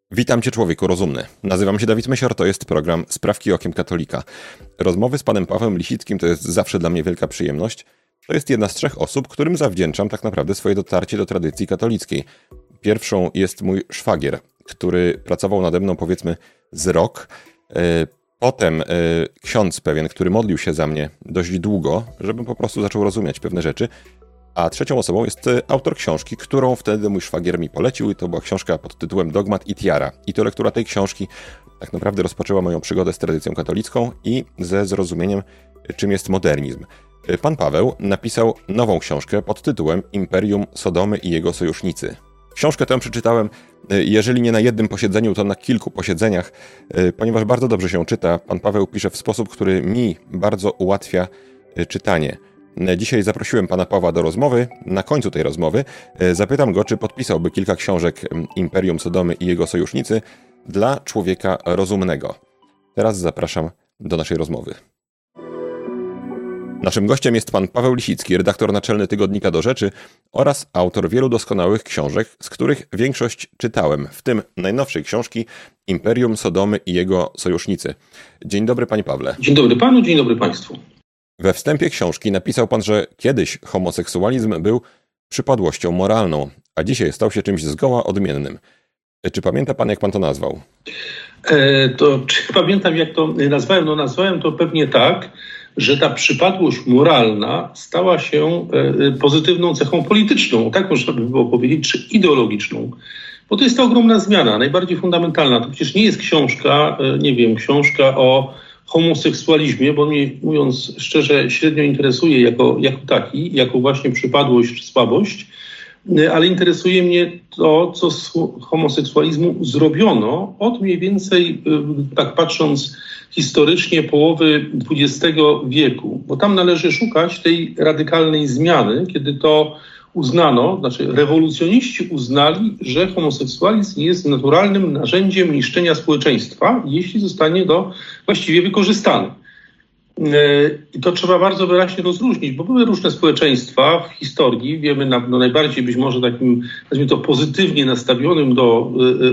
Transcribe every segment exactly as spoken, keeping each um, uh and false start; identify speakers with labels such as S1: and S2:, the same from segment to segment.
S1: Witam Cię, człowieku rozumny. Nazywam się Dawid Mysior, to jest program Sprawki okiem katolika. Rozmowy z panem Pawłem Lisickim to jest zawsze dla mnie wielka przyjemność. To jest jedna z trzech osób, którym zawdzięczam tak naprawdę swoje dotarcie do tradycji katolickiej. Pierwszą jest mój szwagier, który pracował nade mną powiedzmy z rok. Potem ksiądz pewien, który modlił się za mnie dość długo, żebym po prostu zaczął rozumieć pewne rzeczy. A trzecią osobą jest autor książki, którą wtedy mój szwagier mi polecił i to była książka pod tytułem Dogmat i Tiara. I to lektura tej książki tak naprawdę rozpoczęła moją przygodę z tradycją katolicką i ze zrozumieniem, czym jest modernizm. Pan Paweł napisał nową książkę pod tytułem Imperium Sodomy i jego sojusznicy. Książkę tę przeczytałem, jeżeli nie na jednym posiedzeniu, to na kilku posiedzeniach, ponieważ bardzo dobrze się czyta. Pan Paweł pisze w sposób, który mi bardzo ułatwia czytanie. Dzisiaj zaprosiłem pana Pawła do rozmowy. Na końcu tej rozmowy zapytam go, czy podpisałby kilka książek Imperium Sodomy i jego sojusznicy dla człowieka rozumnego. Teraz zapraszam do naszej rozmowy. Naszym gościem jest pan Paweł Lisicki, redaktor naczelny tygodnika Do Rzeczy oraz autor wielu doskonałych książek, z których większość czytałem, w tym najnowszej książki Imperium Sodomy i jego sojusznicy. Dzień dobry, panie Pawle.
S2: Dzień dobry panu, dzień dobry państwu.
S1: We wstępie książki napisał pan, że kiedyś homoseksualizm był przypadłością moralną, a dzisiaj stał się czymś zgoła odmiennym. Czy pamięta pan, jak pan to nazwał?
S2: E, to czy pamiętam, jak to nazwałem? No nazwałem to pewnie tak, że ta przypadłość moralna stała się e, pozytywną cechą polityczną, tak można by było powiedzieć, czy ideologiczną. Bo to jest ta ogromna zmiana, najbardziej fundamentalna. To przecież nie jest książka, e, nie wiem, książka o homoseksualizmie, bo mnie, mówiąc szczerze, średnio interesuje jako, jako taki, jako właśnie przypadłość czy słabość, ale interesuje mnie to, co z homoseksualizmu zrobiono od mniej więcej, tak patrząc historycznie, połowy dwudziestego wieku, bo tam należy szukać tej radykalnej zmiany, kiedy to uznano, znaczy rewolucjoniści uznali, że homoseksualizm jest naturalnym narzędziem niszczenia społeczeństwa, jeśli zostanie to właściwie wykorzystany. I to trzeba bardzo wyraźnie rozróżnić, bo były różne społeczeństwa w historii. Wiemy, no najbardziej być może takim, nazwijmy to, pozytywnie nastawionym do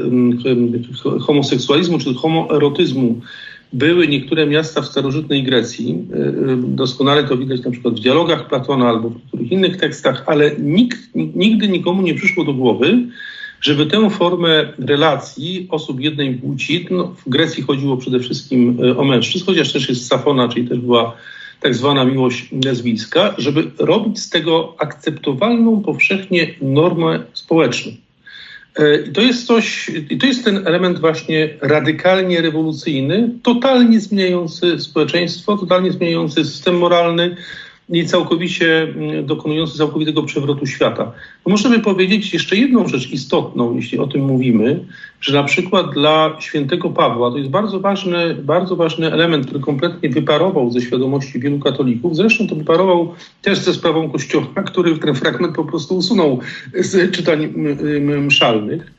S2: homoseksualizmu czy homoerotyzmu były niektóre miasta w starożytnej Grecji. Doskonale to widać na przykład w dialogach Platona albo w niektórych innych tekstach, ale nikt, nigdy nikomu nie przyszło do głowy, żeby tę formę relacji osób jednej płci, no w Grecji chodziło przede wszystkim o mężczyzn, chociaż też jest Safona, czyli też była tak zwana miłość lesbijska, żeby robić z tego akceptowalną powszechnie normę społeczną. I to jest coś, i to jest ten element właśnie radykalnie rewolucyjny, totalnie zmieniający społeczeństwo, totalnie zmieniający system moralny i całkowicie dokonujący całkowitego przewrotu świata. No możemy powiedzieć jeszcze jedną rzecz istotną, jeśli o tym mówimy, że na przykład dla świętego Pawła to jest bardzo ważny, bardzo ważny element, który kompletnie wyparował ze świadomości wielu katolików. Zresztą to wyparował też ze sprawą Kościoła, który ten fragment po prostu usunął z czytań mszalnych.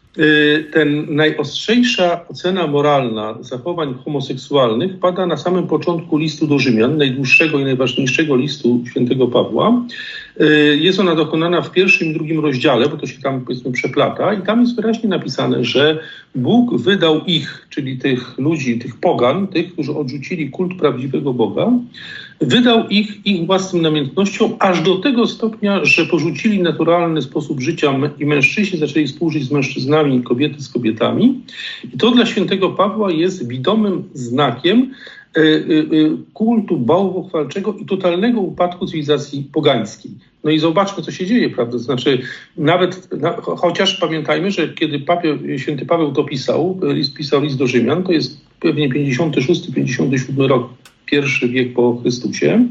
S2: Ten najostrzejsza ocena moralna zachowań homoseksualnych pada na samym początku listu do Rzymian, najdłuższego i najważniejszego listu świętego Pawła. Jest ona dokonana w pierwszym i drugim rozdziale, bo to się tam, powiedzmy, przeplata, i tam jest wyraźnie napisane, że Bóg wydał ich, czyli tych ludzi, tych pogan, tych, którzy odrzucili kult prawdziwego Boga, wydał ich ich własnym namiętnościom aż do tego stopnia, że porzucili naturalny sposób życia i mężczyźni zaczęli współżyć z mężczyznami, kobiety z kobietami. I to dla świętego Pawła jest widomym znakiem y, y, y, kultu bałwochwalczego i totalnego upadku cywilizacji pogańskiej. No i zobaczmy, co się dzieje, prawda? Znaczy, nawet, no, chociaż pamiętajmy, że kiedy papież, święty Paweł to pisał, list, pisał list do Rzymian, to jest pewnie pięćdziesiąty szósty pięćdziesiąty siódmy rok, pierwszy wiek po Chrystusie.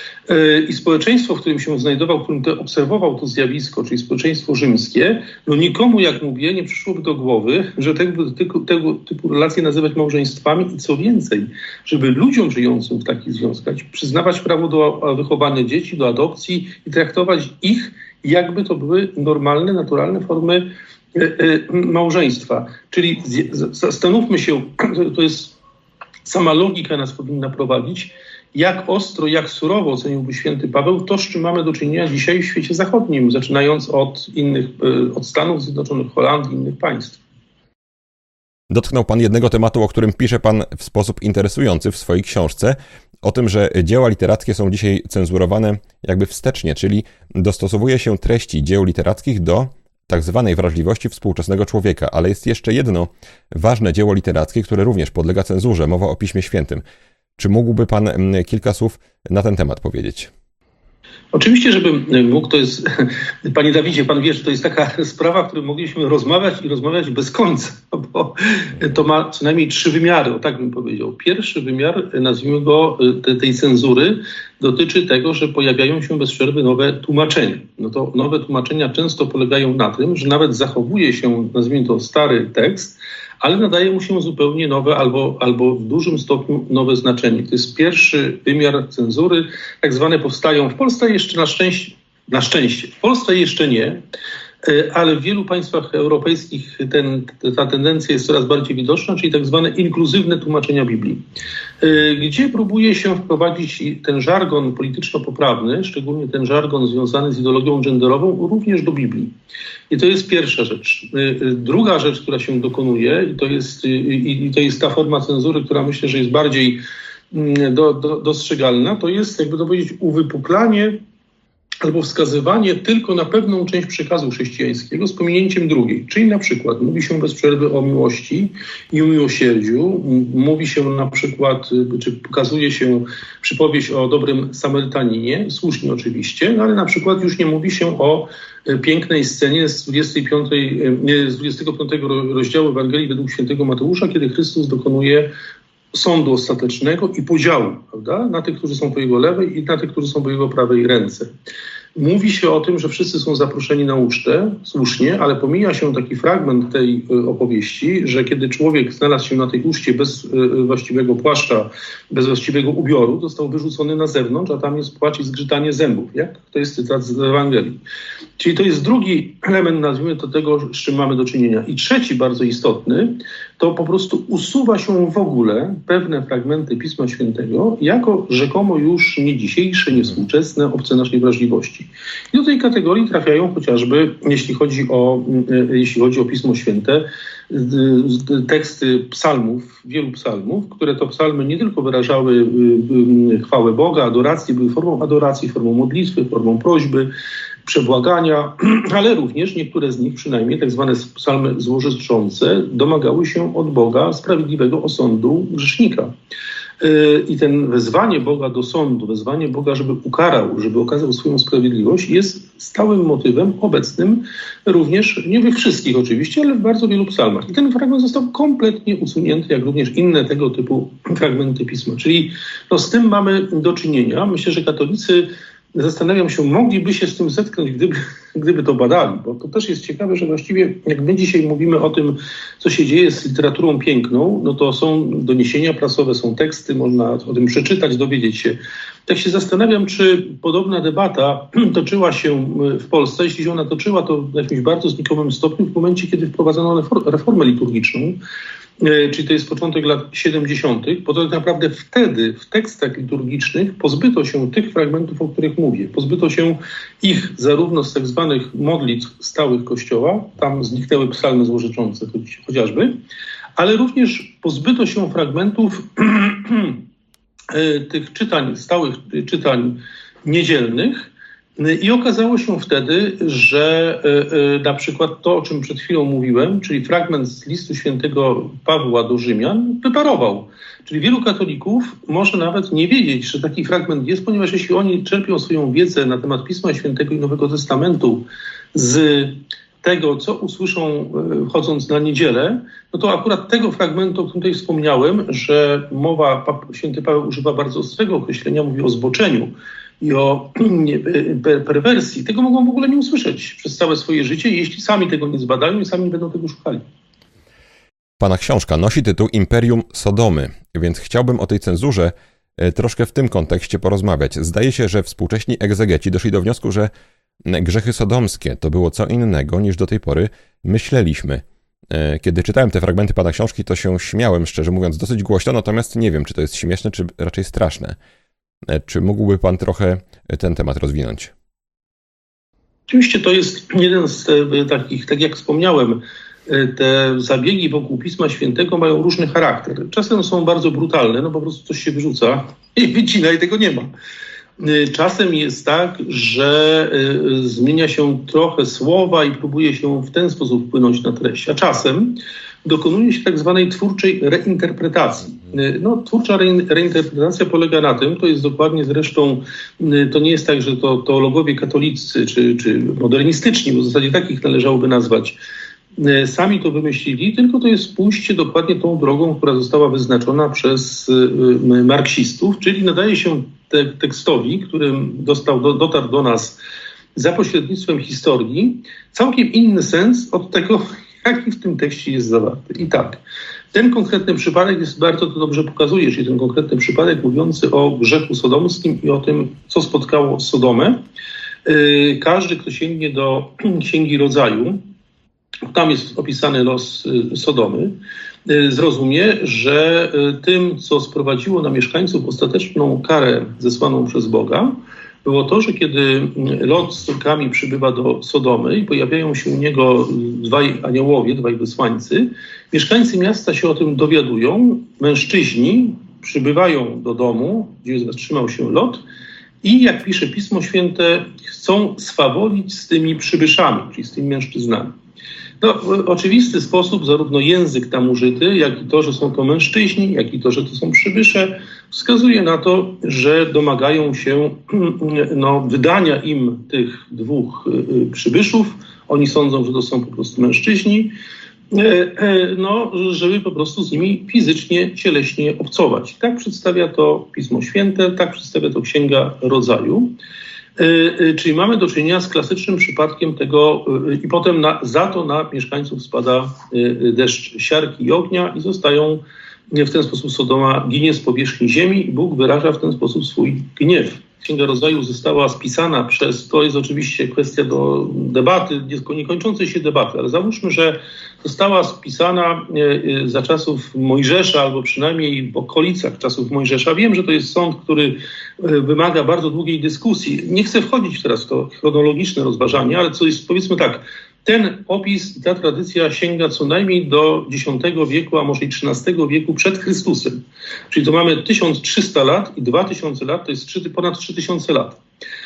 S2: I społeczeństwo, w którym się znajdował, w którym te obserwował to zjawisko, czyli społeczeństwo rzymskie, no nikomu, jak mówię, nie przyszłoby do głowy, że tego, tego, tego typu relacje nazywać małżeństwami i co więcej, żeby ludziom żyjącym w takich związkach przyznawać prawo do wychowania dzieci, do adopcji i traktować ich, jakby to były normalne, naturalne formy y, y, małżeństwa. Czyli z, zastanówmy się, to jest sama logika nas powinna prowadzić, jak ostro, jak surowo oceniłby święty Paweł to, z czym mamy do czynienia dzisiaj w świecie zachodnim, zaczynając od innych, od Stanów Zjednoczonych, Holandii, innych państw.
S1: Dotknął pan jednego tematu, o którym pisze pan w sposób interesujący w swojej książce, o tym, że dzieła literackie są dzisiaj cenzurowane jakby wstecznie, czyli dostosowuje się treści dzieł literackich do tak zwanej wrażliwości współczesnego człowieka. Ale jest jeszcze jedno ważne dzieło literackie, które również podlega cenzurze. Mowa o Piśmie Świętym. Czy mógłby pan kilka słów na ten temat powiedzieć?
S2: Oczywiście, żebym mógł, to jest, panie Dawidzie, pan wie, że to jest taka sprawa, o której mogliśmy rozmawiać i rozmawiać bez końca, bo to ma co najmniej trzy wymiary, o tak bym powiedział. Pierwszy wymiar, nazwijmy go te, tej cenzury, dotyczy tego, że pojawiają się bez przerwy nowe tłumaczenia. No to nowe tłumaczenia często polegają na tym, że nawet zachowuje się, nazwijmy to, stary tekst, ale nadaje mu się zupełnie nowe albo, albo w dużym stopniu nowe znaczenie. To jest pierwszy wymiar cenzury. Tak zwane powstają w Polsce jeszcze na szczęście, na szczęście, w Polsce jeszcze nie, ale w wielu państwach europejskich ten, ta tendencja jest coraz bardziej widoczna, czyli tak zwane inkluzywne tłumaczenia Biblii, gdzie próbuje się wprowadzić ten żargon polityczno-poprawny, szczególnie ten żargon związany z ideologią genderową, również do Biblii. I to jest pierwsza rzecz. Druga rzecz, która się dokonuje, i to jest, i to jest ta forma cenzury, która myślę, że jest bardziej do, do, dostrzegalna, to jest, jakby to powiedzieć, uwypuklanie albo wskazywanie tylko na pewną część przekazu chrześcijańskiego z pominięciem drugiej. Czyli na przykład mówi się bez przerwy o miłości i o miłosierdziu. Mówi się na przykład, czy pokazuje się przypowieść o dobrym Samarytaninie, słusznie oczywiście, no ale na przykład już nie mówi się o pięknej scenie z, dwudziestej piątej, z dwudziestego piątego rozdziału Ewangelii według świętego Mateusza, kiedy Chrystus dokonuje sądu ostatecznego i podziału, prawda, na tych, którzy są po jego lewej i na tych, którzy są po jego prawej ręce. Mówi się o tym, że wszyscy są zaproszeni na ucztę, słusznie, ale pomija się taki fragment tej opowieści, że kiedy człowiek znalazł się na tej uczcie bez właściwego płaszcza, bez właściwego ubioru, został wyrzucony na zewnątrz, a tam jest płacz i zgrzytanie zębów, jak? To jest cytat z Ewangelii. Czyli to jest drugi element, nazwijmy to, tego, z czym mamy do czynienia. I trzeci, bardzo istotny, to po prostu usuwa się w ogóle pewne fragmenty Pisma Świętego jako rzekomo już nie dzisiejsze, nie współczesne, obce naszej wrażliwości. I do tej kategorii trafiają chociażby, jeśli chodzi o, jeśli chodzi o Pismo Święte, teksty psalmów, wielu psalmów, które to psalmy nie tylko wyrażały chwałę Boga, adorację, były formą adoracji, formą modlitwy, formą prośby, przebłagania, ale również niektóre z nich, przynajmniej tak zwane psalmy złożystrzące, domagały się od Boga sprawiedliwego osądu grzesznika. I ten wezwanie Boga do sądu, wezwanie Boga, żeby ukarał, żeby okazał swoją sprawiedliwość, jest stałym motywem obecnym również, nie we wszystkich oczywiście, ale w bardzo wielu psalmach. I ten fragment został kompletnie usunięty, jak również inne tego typu fragmenty Pisma. Czyli no, z tym mamy do czynienia. Myślę, że katolicy, zastanawiam się, mogliby się z tym zetknąć, gdyby, gdyby to badali, bo to też jest ciekawe, że właściwie jak my dzisiaj mówimy o tym, co się dzieje z literaturą piękną, no to są doniesienia prasowe, są teksty, można o tym przeczytać, dowiedzieć się. Tak się zastanawiam, czy podobna debata toczyła się w Polsce. Jeśli się ona toczyła, to w jakimś bardzo znikomym stopniu w momencie, kiedy wprowadzono reformę liturgiczną, czyli to jest początek lat siedemdziesiątych, bo to tak naprawdę wtedy w tekstach liturgicznych pozbyto się tych fragmentów, o których mówię. Pozbyto się ich zarówno z tak zwanych modlitw stałych Kościoła, tam zniknęły psalmy złożyczące chociażby, ale również pozbyto się fragmentów tych czytań, stałych czytań niedzielnych. I okazało się wtedy, że y, y, na przykład to, o czym przed chwilą mówiłem, czyli fragment z listu świętego Pawła do Rzymian, wyparował. Czyli wielu katolików może nawet nie wiedzieć, że taki fragment jest, ponieważ jeśli oni czerpią swoją wiedzę na temat Pisma Świętego i Nowego Testamentu z tego, co usłyszą y, chodząc na niedzielę, no to akurat tego fragmentu, o którym tutaj wspomniałem, że mowa, święty Paweł używa bardzo ostrego określenia, mówi o zboczeniu i o nie, perwersji, tego mogą w ogóle nie usłyszeć przez całe swoje życie, jeśli sami tego nie zbadają i sami nie będą tego szukali.
S1: Pana książka nosi tytuł Imperium Sodomy, więc chciałbym o tej cenzurze troszkę w tym kontekście porozmawiać. Zdaje się, że współcześni egzegeci doszli do wniosku, że grzechy sodomskie to było co innego niż do tej pory myśleliśmy. Kiedy czytałem te fragmenty pana książki, to się śmiałem, szczerze mówiąc, dosyć głośno, natomiast nie wiem, czy to jest śmieszne, czy raczej straszne. Czy mógłby pan trochę ten temat rozwinąć?
S2: Oczywiście to jest jeden z takich, tak jak wspomniałem, te zabiegi wokół Pisma Świętego mają różny charakter. Czasem są bardzo brutalne, no po prostu coś się wyrzuca i wycina i tego nie ma. Czasem jest tak, że zmienia się trochę słowa i próbuje się w ten sposób wpłynąć na treść, a czasem dokonuje się tak zwanej twórczej reinterpretacji. No, twórcza re- reinterpretacja polega na tym, to jest dokładnie zresztą, to nie jest tak, że to teologowie katolicy czy, czy modernistyczni, bo w zasadzie takich należałoby nazwać, sami to wymyślili, tylko to jest pójście dokładnie tą drogą, która została wyznaczona przez marksistów, czyli nadaje się te- tekstowi, którym dostał, do, dotarł do nas za pośrednictwem historii, całkiem inny sens od tego, jaki w tym tekście jest zawarty. I tak, ten konkretny przypadek jest, bardzo to dobrze pokazuje, czyli ten konkretny przypadek mówiący o grzechu sodomskim i o tym, co spotkało Sodomę. Yy, każdy, kto sięgnie do Księgi Rodzaju, tam jest opisany los y, Sodomy, y, zrozumie, że y, tym, co sprowadziło na mieszkańców ostateczną karę zesłaną przez Boga, było to, że kiedy Lot z córkami przybywa do Sodomy i pojawiają się u niego dwaj aniołowie, dwaj wysłańcy, mieszkańcy miasta się o tym dowiadują, mężczyźni przybywają do domu, gdzie zatrzymał się Lot i, jak pisze Pismo Święte, chcą swawolić z tymi przybyszami, czyli z tymi mężczyznami. No, w oczywisty sposób zarówno język tam użyty, jak i to, że są to mężczyźni, jak i to, że to są przybysze, wskazuje na to, że domagają się no, wydania im tych dwóch y, przybyszów. Oni sądzą, że to są po prostu mężczyźni, y, y, no, żeby po prostu z nimi fizycznie, cieleśnie obcować. Tak przedstawia to Pismo Święte, tak przedstawia to Księga Rodzaju. Czyli mamy do czynienia z klasycznym przypadkiem tego i potem na, za to na mieszkańców spada deszcz siarki i ognia i zostają w ten sposób Sodoma ginie z powierzchni ziemi i Bóg wyraża w ten sposób swój gniew. Księga Rodzaju została spisana przez, to jest oczywiście kwestia do debaty, niekończącej się debaty, ale załóżmy, że została spisana za czasów Mojżesza, albo przynajmniej w okolicach czasów Mojżesza. Wiem, że to jest sąd, który wymaga bardzo długiej dyskusji. Nie chcę wchodzić teraz w to chronologiczne rozważanie, ale co jest, powiedzmy tak, ten opis i ta tradycja sięga co najmniej do dziesiątego wieku, a może i trzynastego wieku przed Chrystusem. Czyli to mamy tysiąc trzysta lat i dwa tysiące lat, to jest ponad trzy tysiące lat.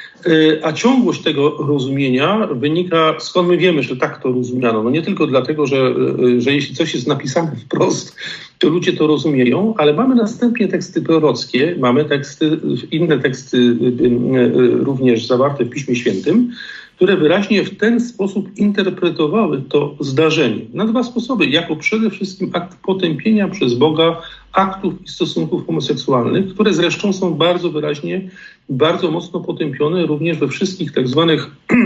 S2: A ciągłość tego rozumienia wynika, skąd my wiemy, że tak to rozumiano. No nie tylko dlatego, że, że jeśli coś jest napisane wprost, to ludzie to rozumieją, ale mamy następnie teksty prorockie, mamy teksty, inne teksty również zawarte w Piśmie Świętym, które wyraźnie w ten sposób interpretowały to zdarzenie. Na dwa sposoby, jako przede wszystkim akt potępienia przez Boga aktów i stosunków homoseksualnych, które zresztą są bardzo wyraźnie, bardzo mocno potępione również we wszystkich tak zwanych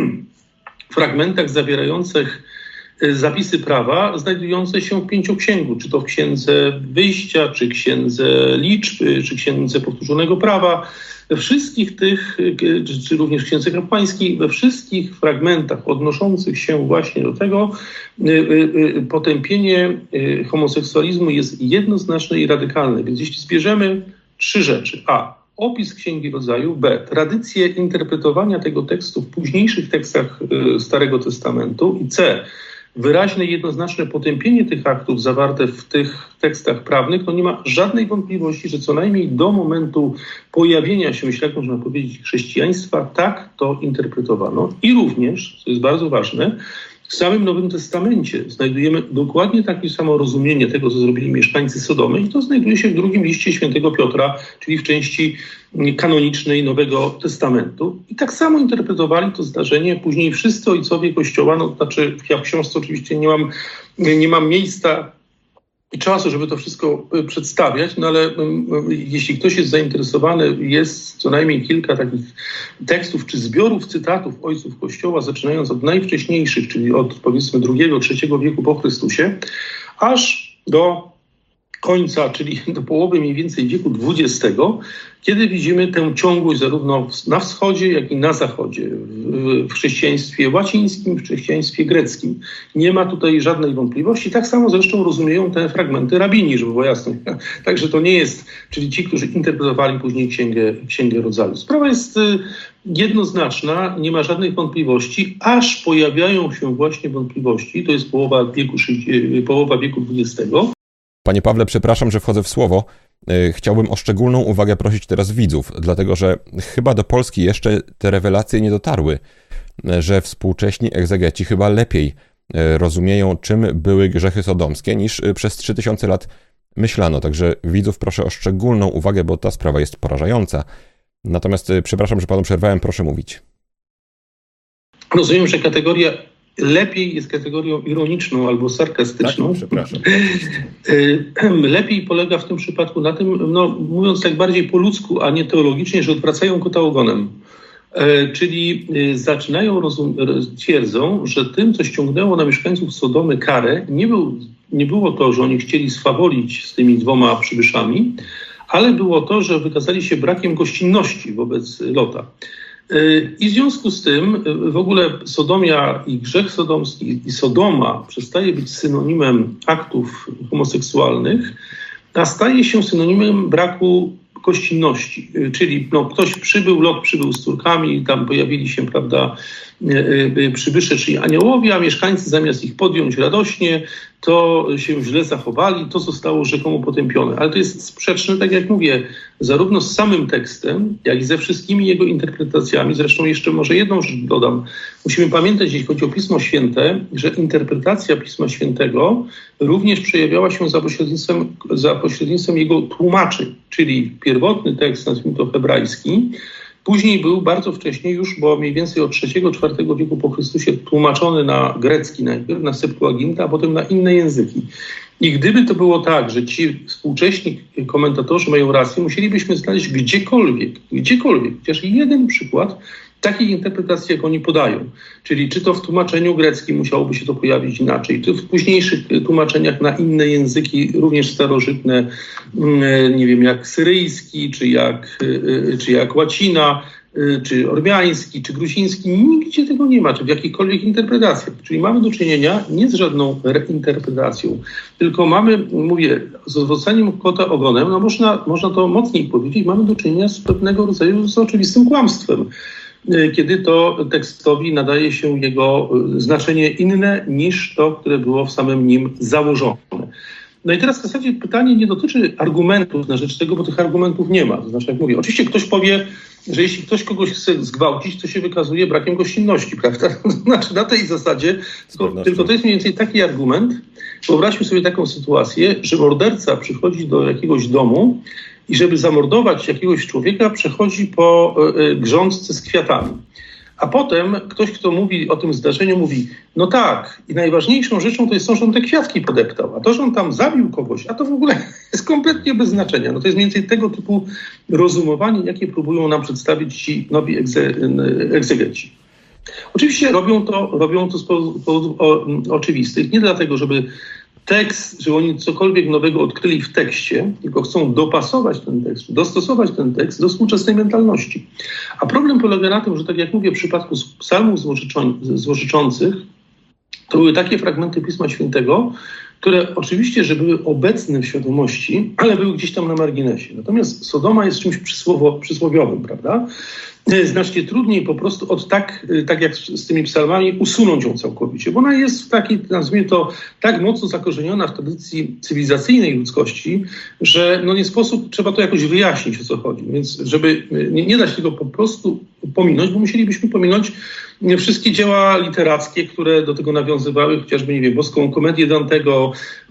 S2: fragmentach zawierających zapisy prawa znajdujące się w Pięcioksięgu, czy to w Księdze Wyjścia, czy Księdze Liczby, czy Księdze Powtórzonego Prawa. We wszystkich tych, czy również w Księdze Kapłańskiej, we wszystkich fragmentach odnoszących się właśnie do tego, potępienie homoseksualizmu jest jednoznaczne i radykalne. Więc jeśli zbierzemy trzy rzeczy. A. Opis Księgi Rodzaju. B. Tradycje interpretowania tego tekstu w późniejszych tekstach Starego Testamentu. I C. Wyraźne i jednoznaczne potępienie tych aktów zawarte w tych tekstach prawnych, no nie ma żadnej wątpliwości, że co najmniej do momentu pojawienia się, jeśli tak można powiedzieć, chrześcijaństwa, tak to interpretowano. I również, co jest bardzo ważne, w samym Nowym Testamencie znajdujemy dokładnie takie samo rozumienie tego, co zrobili mieszkańcy Sodomy i to znajduje się w drugim liście świętego Piotra, czyli w części kanonicznej Nowego Testamentu. I tak samo interpretowali to zdarzenie później wszyscy ojcowie Kościoła, no to znaczy ja w książce oczywiście nie mam, nie mam miejsca i czasu, żeby to wszystko przedstawiać, no ale jeśli ktoś jest zainteresowany, jest co najmniej kilka takich tekstów czy zbiorów cytatów ojców Kościoła, zaczynając od najwcześniejszych, czyli od powiedzmy drugiego, trzeciego wieku po Chrystusie, aż do końca, czyli do połowy mniej więcej wieku dwudziestego, kiedy widzimy tę ciągłość zarówno na wschodzie, jak i na zachodzie, w, w chrześcijaństwie łacińskim, w chrześcijaństwie greckim. Nie ma tutaj żadnej wątpliwości. Tak samo zresztą rozumieją te fragmenty rabini, żeby było jasne. Także to nie jest, czyli ci, którzy interpretowali później Księgę, Księgę Rodzaju. Sprawa jest jednoznaczna, nie ma żadnych wątpliwości, aż pojawiają się właśnie wątpliwości. To jest połowa wieku, połowa wieku dwudziestego.
S1: Panie Pawle, przepraszam, że wchodzę w słowo. Chciałbym o szczególną uwagę prosić teraz widzów, dlatego że chyba do Polski jeszcze te rewelacje nie dotarły, że współcześni egzegeci chyba lepiej rozumieją, czym były grzechy sodomskie, niż przez trzy tysiące lat myślano. Także widzów proszę o szczególną uwagę, bo ta sprawa jest porażająca. Natomiast przepraszam, że panu przerwałem, proszę mówić.
S2: Rozumiem, że kategoria lepiej jest kategorią ironiczną albo sarkastyczną.
S1: Tak, przepraszam.
S2: Lepiej polega w tym przypadku na tym, no, mówiąc tak bardziej po ludzku, a nie teologicznie, że odwracają kota ogonem. Czyli zaczynają, rozum- twierdzą, że tym, co ściągnęło na mieszkańców Sodomy karę, nie, był, nie było to, że oni chcieli swawolić z tymi dwoma przybyszami, ale było to, że wykazali się brakiem gościnności wobec Lota. I w związku z tym w ogóle sodomia i grzech sodomski i Sodoma przestaje być synonimem aktów homoseksualnych, a staje się synonimem braku gościnności. Czyli no, ktoś przybył, Lot przybył z córkami, tam pojawili się, prawda, przybysze, czyli aniołowie, a mieszkańcy zamiast ich podjąć radośnie, to się źle zachowali, to zostało rzekomo potępione. Ale to jest sprzeczne, tak jak mówię, zarówno z samym tekstem, jak i ze wszystkimi jego interpretacjami. Zresztą jeszcze może jedną rzecz dodam. Musimy pamiętać, jeśli chodzi o Pismo Święte, że interpretacja Pisma Świętego również przejawiała się za pośrednictwem, za pośrednictwem jego tłumaczeń, czyli pierwotny tekst, nazwijmy to hebrajski, później był bardzo wcześnie już, bo mniej więcej od trzeciego czwartego wieku po Chrystusie tłumaczony na grecki najpierw, na Septuagintę, a potem na inne języki. I gdyby to było tak, że ci współcześni komentatorzy mają rację, musielibyśmy znaleźć gdziekolwiek, gdziekolwiek, chociaż jeden przykład takiej interpretacji, jak oni podają. Czyli czy to w tłumaczeniu greckim musiałoby się to pojawić inaczej, czy w późniejszych tłumaczeniach na inne języki, również starożytne, nie wiem, jak syryjski, czy jak, czy jak łacina, czy ormiański, czy gruziński. Nigdzie tego nie ma, czy w jakichkolwiek interpretacjach. Czyli mamy do czynienia nie z żadną reinterpretacją, tylko mamy, mówię, z odwróceniem kota ogonem, no można, można to mocniej powiedzieć, mamy do czynienia z pewnego rodzaju z oczywistym kłamstwem, kiedy to tekstowi nadaje się jego znaczenie inne niż to, które było w samym nim założone. No i teraz w zasadzie pytanie nie dotyczy argumentów na rzecz tego, bo tych argumentów nie ma. To znaczy, jak mówię, oczywiście ktoś powie, że jeśli ktoś kogoś chce zgwałcić, to się wykazuje brakiem gościnności, prawda? To znaczy na tej zasadzie, tylko, tylko to jest mniej więcej taki argument. Wyobraźmy sobie taką sytuację, że morderca przychodzi do jakiegoś domu i żeby zamordować jakiegoś człowieka, przechodzi po y, grządce z kwiatami. A potem ktoś, kto mówi o tym zdarzeniu, mówi, no tak, i najważniejszą rzeczą to jest to, że on te kwiatki podeptał, a to, że on tam zabił kogoś, a to w ogóle jest kompletnie bez znaczenia. No to jest mniej więcej tego typu rozumowanie, jakie próbują nam przedstawić ci nowi egze, egzegeci. Oczywiście robią to, robią to z powodów oczywistych, nie dlatego, żeby tekst, że oni cokolwiek nowego odkryli w tekście, tylko chcą dopasować ten tekst, dostosować ten tekst do współczesnej mentalności. A problem polega na tym, że tak jak mówię, w przypadku psalmów złorzeczących, to były takie fragmenty Pisma Świętego, które oczywiście, że były obecne w świadomości, ale były gdzieś tam na marginesie. Natomiast Sodoma jest czymś przysłowo, przysłowiowym, prawda? Znacznie trudniej po prostu od tak, tak jak z tymi psalmami usunąć ją całkowicie, bo ona jest w takiej, nazwijmy to, tak mocno zakorzeniona w tradycji cywilizacyjnej ludzkości, że no nie sposób, trzeba to jakoś wyjaśnić, o co chodzi. Więc żeby nie, nie dać tego po prostu pominąć, bo musielibyśmy pominąć wszystkie dzieła literackie, które do tego nawiązywały, chociażby, nie wiem, Boską Komedię Dantego,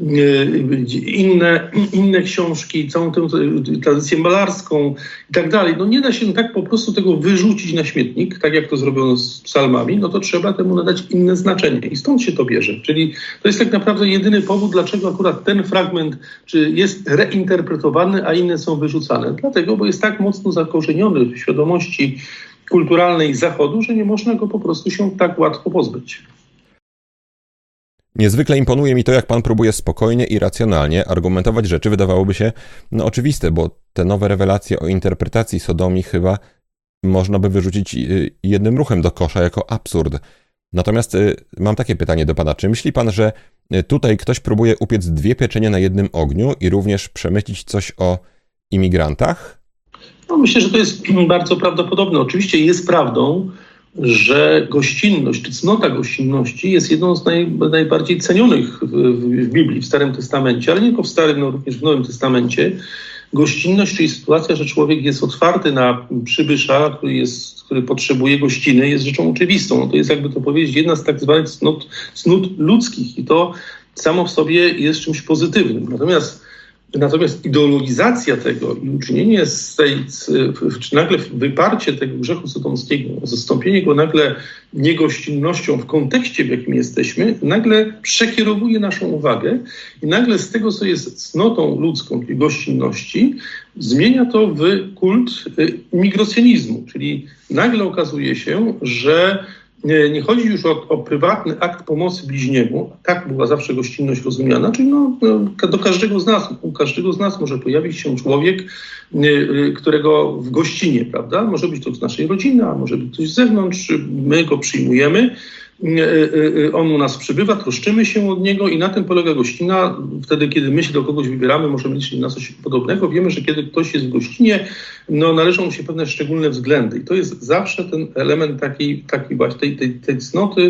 S2: inne, inne książki, całą tę tradycję malarską i tak dalej. No nie da się tak po prostu tego wyrzucić na śmietnik, tak jak to zrobiono z psalmami, no to trzeba temu nadać inne znaczenie. I stąd się to bierze. Czyli to jest tak naprawdę jedyny powód, dlaczego akurat ten fragment czy jest reinterpretowany, a inne są wyrzucane. Dlatego, bo jest tak mocno zakorzeniony w świadomości kulturalnej Zachodu, że nie można go po prostu się tak łatwo pozbyć.
S1: Niezwykle imponuje mi to, jak pan próbuje spokojnie i racjonalnie argumentować rzeczy, wydawałoby się no oczywiste, bo te nowe rewelacje o interpretacji sodomii chyba można by wyrzucić jednym ruchem do kosza jako absurd. Natomiast mam takie pytanie do pana. Czy myśli pan, że tutaj ktoś próbuje upiec dwie pieczenie na jednym ogniu i również przemyślić coś o imigrantach?
S2: No, myślę, że to jest bardzo prawdopodobne. Oczywiście jest prawdą, że gościnność, czy cnota gościnności jest jedną z naj, najbardziej cenionych w, w Biblii, w Starym Testamencie, ale nie tylko w Starym, no również w Nowym Testamencie. Gościnność, czyli sytuacja, że człowiek jest otwarty na przybysza, który, jest, który potrzebuje gościny, jest rzeczą oczywistą. No to jest, jakby to powiedzieć, jedna z tak zwanych cnot, cnót ludzkich i to samo w sobie jest czymś pozytywnym. Natomiast Natomiast ideologizacja tego i uczynienie z tej, czy nagle wyparcie tego grzechu sodomskiego, zastąpienie go nagle niegościnnością w kontekście, w jakim jesteśmy, nagle przekierowuje naszą uwagę i nagle z tego, co jest cnotą ludzką, czyli gościnności, zmienia to w kult imigracjonizmu, czyli nagle okazuje się, że Nie, nie chodzi już o, o prywatny akt pomocy bliźniemu. Tak była zawsze gościnność rozumiana. Czyli no, no, do każdego z nas, u każdego z nas może pojawić się człowiek, y, którego w gościnie, prawda? Może być to z naszej rodziny, a może być ktoś z zewnątrz. My go przyjmujemy. Y, y, on u nas przybywa, troszczymy się od niego i na tym polega gościna. Wtedy, kiedy my się do kogoś wybieramy, możemy liczyć na coś podobnego. Wiemy, że kiedy ktoś jest w gościnie, no, należą mu się pewne szczególne względy. I to jest zawsze ten element takiej, takiej właśnie tej, tej, tej cnoty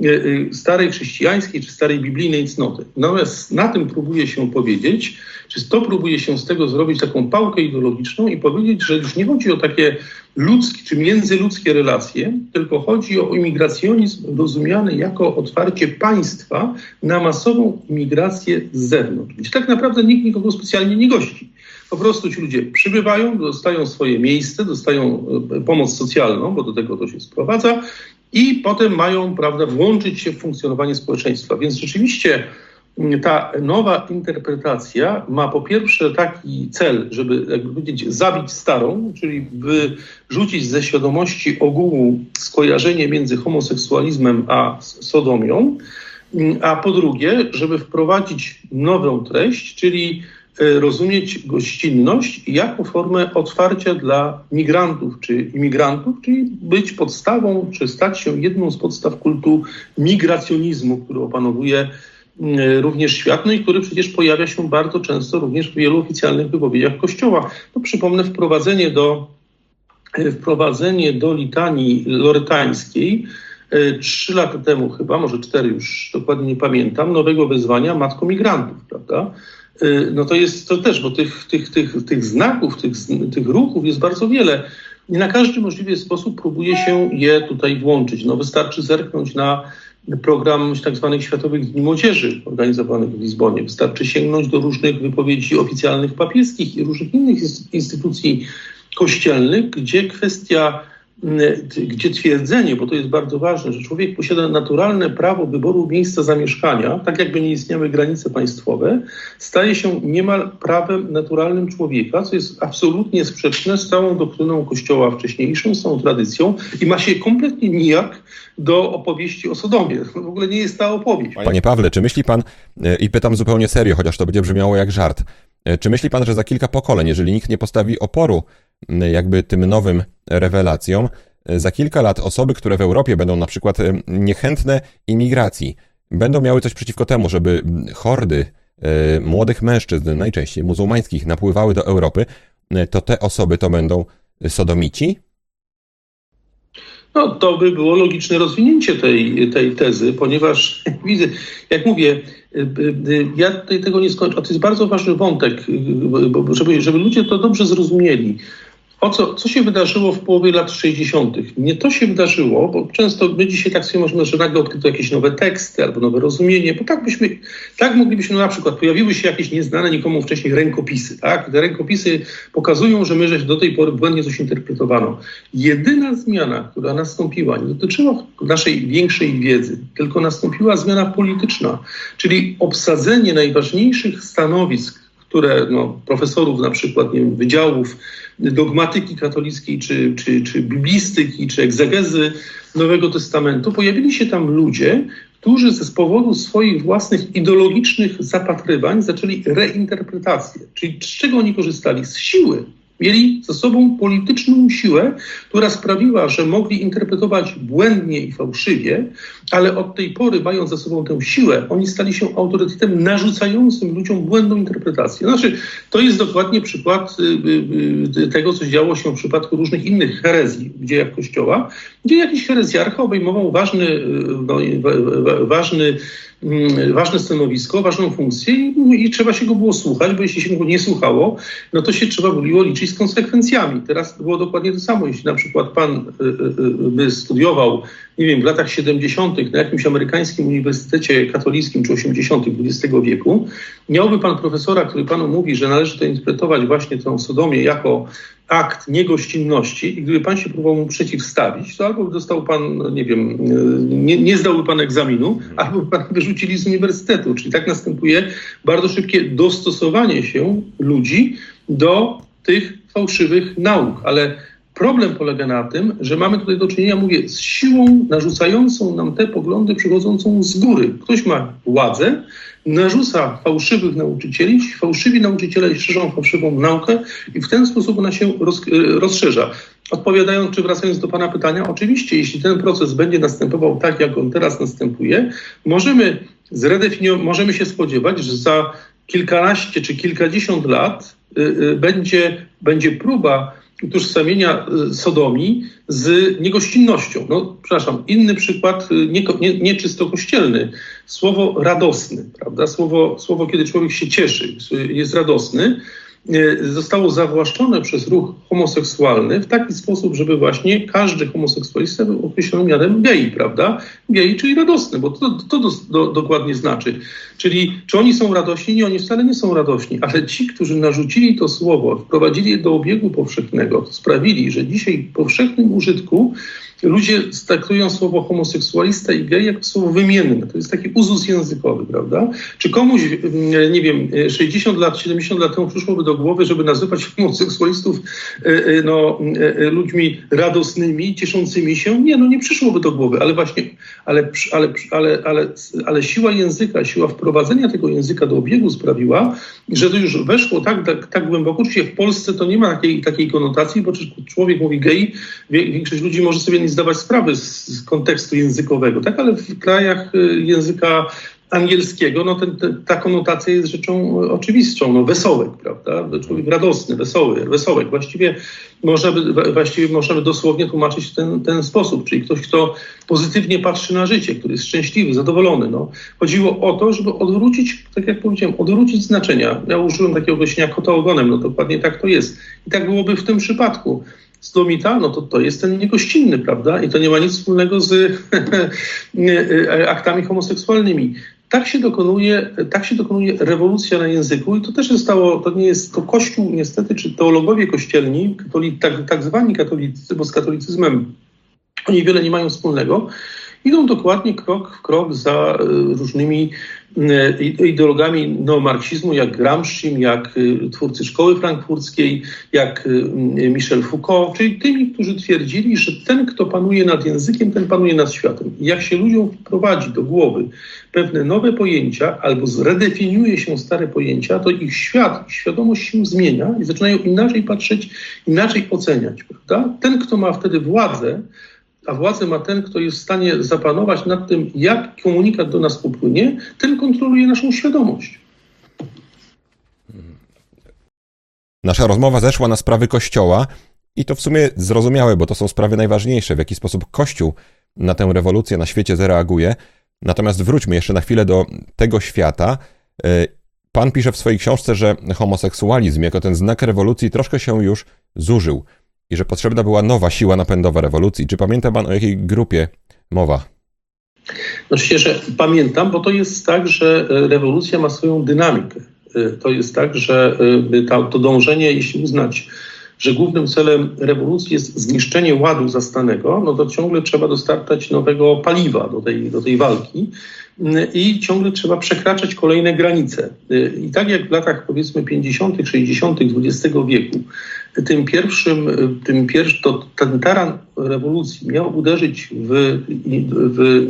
S2: starej chrześcijańskiej czy starej biblijnej cnoty. Natomiast na tym próbuje się powiedzieć, czy to próbuje się z tego zrobić taką pałkę ideologiczną i powiedzieć, że już nie chodzi o takie ludzkie czy międzyludzkie relacje, tylko chodzi o imigracjonizm rozumiany jako otwarcie państwa na masową imigrację z zewnątrz. Gdzie tak naprawdę nikt nikogo specjalnie nie gości. Po prostu ci ludzie przybywają, dostają swoje miejsce, dostają pomoc socjalną, bo do tego to się sprowadza i potem mają, prawda, włączyć się w funkcjonowanie społeczeństwa. Więc rzeczywiście ta nowa interpretacja ma po pierwsze taki cel, żeby, jakby powiedzieć, zabić starą, czyli wyrzucić ze świadomości ogółu skojarzenie między homoseksualizmem a sodomią, a po drugie, żeby wprowadzić nową treść, czyli rozumieć gościnność jako formę otwarcia dla migrantów czy imigrantów, czyli być podstawą, czy stać się jedną z podstaw kultu migracjonizmu, który opanowuje również świat, no i który przecież pojawia się bardzo często również w wielu oficjalnych wypowiedziach Kościoła. No, przypomnę wprowadzenie do, wprowadzenie do litanii lorytańskiej trzy lata temu chyba, może cztery, już dokładnie nie pamiętam, nowego wezwania matką migrantów, prawda? No to jest to też, bo tych, tych, tych, tych znaków, tych, tych ruchów jest bardzo wiele i na każdy możliwy sposób próbuje się je tutaj włączyć. No wystarczy zerknąć na program tak zwanych Światowych Dni Młodzieży organizowanych w Lizbonie. Wystarczy sięgnąć do różnych wypowiedzi oficjalnych papieskich i różnych innych instytucji kościelnych, gdzie kwestia, gdzie twierdzenie, bo to jest bardzo ważne, że człowiek posiada naturalne prawo wyboru miejsca zamieszkania, tak jakby nie istniały granice państwowe, staje się niemal prawem naturalnym człowieka, co jest absolutnie sprzeczne z całą doktryną Kościoła wcześniejszą, z tą tradycją i ma się kompletnie nijak do opowieści o Sodomie. W ogóle nie jest ta opowieść.
S1: Panie Pawle, czy myśli pan, i pytam zupełnie serio, chociaż to będzie brzmiało jak żart, czy myśli pan, że za kilka pokoleń, jeżeli nikt nie postawi oporu jakby tym nowym rewelacjom, za kilka lat osoby, które w Europie będą na przykład niechętne imigracji, będą miały coś przeciwko temu, żeby hordy młodych mężczyzn, najczęściej muzułmańskich, napływały do Europy, to te osoby to będą sodomici?
S2: No to by było logiczne rozwinięcie tej, tej tezy, ponieważ widzę, jak mówię, ja tutaj tego nie skończę, a to jest bardzo ważny wątek, żeby, żeby ludzie to dobrze zrozumieli. O co, co się wydarzyło w połowie lat sześćdziesiątych? Nie to się wydarzyło, bo często my dzisiaj tak sobie możemy, że nagle odkryto jakieś nowe teksty albo nowe rozumienie, bo tak byśmy, tak moglibyśmy, no na przykład pojawiły się jakieś nieznane nikomu wcześniej rękopisy, tak? Te rękopisy pokazują, że my, że do tej pory błędnie coś interpretowano. Jedyna zmiana, która nastąpiła, nie dotyczyła naszej większej wiedzy, tylko nastąpiła zmiana polityczna, czyli obsadzenie najważniejszych stanowisk, które no, profesorów na przykład, nie wiem, wydziałów dogmatyki katolickiej, czy, czy, czy biblistyki, czy egzegezy Nowego Testamentu, pojawili się tam ludzie, którzy z powodu swoich własnych ideologicznych zapatrywań zaczęli reinterpretację. Czyli z czego oni korzystali? Z siły. Mieli ze sobą polityczną siłę, która sprawiła, że mogli interpretować błędnie i fałszywie, ale od tej pory, mając ze sobą tę siłę, oni stali się autorytetem narzucającym ludziom błędną interpretację. Znaczy, to jest dokładnie przykład tego, co działo się w przypadku różnych innych herezji w dziejach Kościoła, gdzie jakiś herezjarcha obejmował ważny, no, ważny ważne stanowisko, ważną funkcję i, i trzeba się go było słuchać, bo jeśli się go nie słuchało, no to się trzeba było liczyć z konsekwencjami. Teraz było dokładnie to samo. Jeśli na przykład pan y, y, by studiował, nie wiem, w latach siedemdziesiątych na jakimś amerykańskim uniwersytecie katolickim czy osiemdziesiątych dwudziestego wieku, miałby pan profesora, który panu mówi, że należy to interpretować właśnie tę sodomię jako akt niegościnności i gdyby pan się próbował mu przeciwstawić, to albo dostał pan, nie wiem, nie, nie zdałby pan egzaminu, albo pan wyrzucili z uniwersytetu. Czyli tak następuje bardzo szybkie dostosowanie się ludzi do tych fałszywych nauk. Ale problem polega na tym, że mamy tutaj do czynienia, mówię, z siłą narzucającą nam te poglądy przychodzącą z góry. Ktoś ma władzę, narzuca fałszywych nauczycieli, fałszywi nauczyciele szerzą fałszywą naukę i w ten sposób ona się roz, rozszerza. Odpowiadając, czy wracając do pana pytania, oczywiście, jeśli ten proces będzie następował tak, jak on teraz następuje, możemy zredefiniować, możemy się spodziewać, że za kilkanaście czy kilkadziesiąt lat y, y, będzie, będzie próba utożsamienia sodomii z niegościnnością. No, przepraszam, inny przykład, nie, nie, nie czysto kościelny. Słowo radosny, prawda? Słowo, słowo, kiedy człowiek się cieszy, jest radosny, zostało zawłaszczone przez ruch homoseksualny w taki sposób, żeby właśnie każdy homoseksualista był określony mianem gej, prawda? Gej, czyli radosny, bo to, to do, do, dokładnie znaczy. Czyli czy oni są radośni? Nie, oni wcale nie są radośni, ale ci, którzy narzucili to słowo, wprowadzili je do obiegu powszechnego, to sprawili, że dzisiaj w powszechnym użytku ludzie traktują słowo homoseksualista i gej jako słowo wymienne. To jest taki uzus językowy, prawda? Czy komuś, nie wiem, sześćdziesiąt lat, siedemdziesiąt lat temu przyszłoby do głowy, żeby nazywać homoseksualistów no, ludźmi radosnymi, cieszącymi się? Nie, no nie przyszłoby do głowy, ale właśnie, ale, ale, ale, ale, ale siła języka, siła wprowadzenia tego języka do obiegu sprawiła, że to już weszło tak, tak, tak głęboko. Oczywiście w Polsce to nie ma takiej, takiej konotacji, bo człowiek mówi gej, większość ludzi może sobie nie zdawać sprawy z, z kontekstu językowego, tak? Ale w krajach języka angielskiego, no ten, ten, ta konotacja jest rzeczą oczywistą, no wesołek, prawda? Człowiek radosny, wesoły, wesołek. Właściwie można by, właściwie można by dosłownie tłumaczyć w ten, ten sposób, czyli ktoś, kto pozytywnie patrzy na życie, który jest szczęśliwy, zadowolony. No. Chodziło o to, żeby odwrócić, tak jak powiedziałem, odwrócić znaczenia. Ja użyłem takiego określenia kota ogonem, no to dokładnie tak to jest. I tak byłoby w tym przypadku. Sodomita, no to to jest ten niegościnny, prawda? I to nie ma nic wspólnego z aktami homoseksualnymi. Tak się dokonuje, tak się dokonuje rewolucja na języku i to też zostało, to nie jest, to Kościół niestety, czy teologowie kościelni, katolicy, tak, tak zwani katolicy, bo z katolicyzmem oni wiele nie mają wspólnego, idą dokładnie krok w krok za różnymi ideologami neomarksizmu, jak Gramsci, jak twórcy szkoły frankfurckiej, jak Michel Foucault, czyli tymi, którzy twierdzili, że ten, kto panuje nad językiem, ten panuje nad światem. I jak się ludziom wprowadzi do głowy pewne nowe pojęcia albo zredefiniuje się stare pojęcia, to ich świat, ich świadomość się zmienia i zaczynają inaczej patrzeć, inaczej oceniać, prawda? Ten, kto ma wtedy władzę, a władzę ma ten, kto jest w stanie zapanować nad tym, jak komunikat do nas popłynie, ten kontroluje naszą świadomość.
S1: Nasza rozmowa zeszła na sprawy Kościoła i to w sumie zrozumiałe, bo to są sprawy najważniejsze, w jaki sposób Kościół na tę rewolucję na świecie zareaguje. Natomiast wróćmy jeszcze na chwilę do tego świata. Pan pisze w swojej książce, że homoseksualizm jako ten znak rewolucji troszkę się już zużył i że potrzebna była nowa siła napędowa rewolucji. Czy pamięta pan, o jakiej grupie mowa?
S2: Oczywiście, że pamiętam, bo to jest tak, że rewolucja ma swoją dynamikę. To jest tak, że to dążenie, jeśli uznać, że głównym celem rewolucji jest zniszczenie ładu zastanego, no to ciągle trzeba dostarczać nowego paliwa do tej, do tej walki. i ciągle trzeba przekraczać kolejne granice. I tak jak w latach powiedzmy pięćdziesiątych, sześćdziesiątych dwudziestego wieku, tym pierwszym, tym pierwszy, to, ten taran rewolucji miał uderzyć w, w,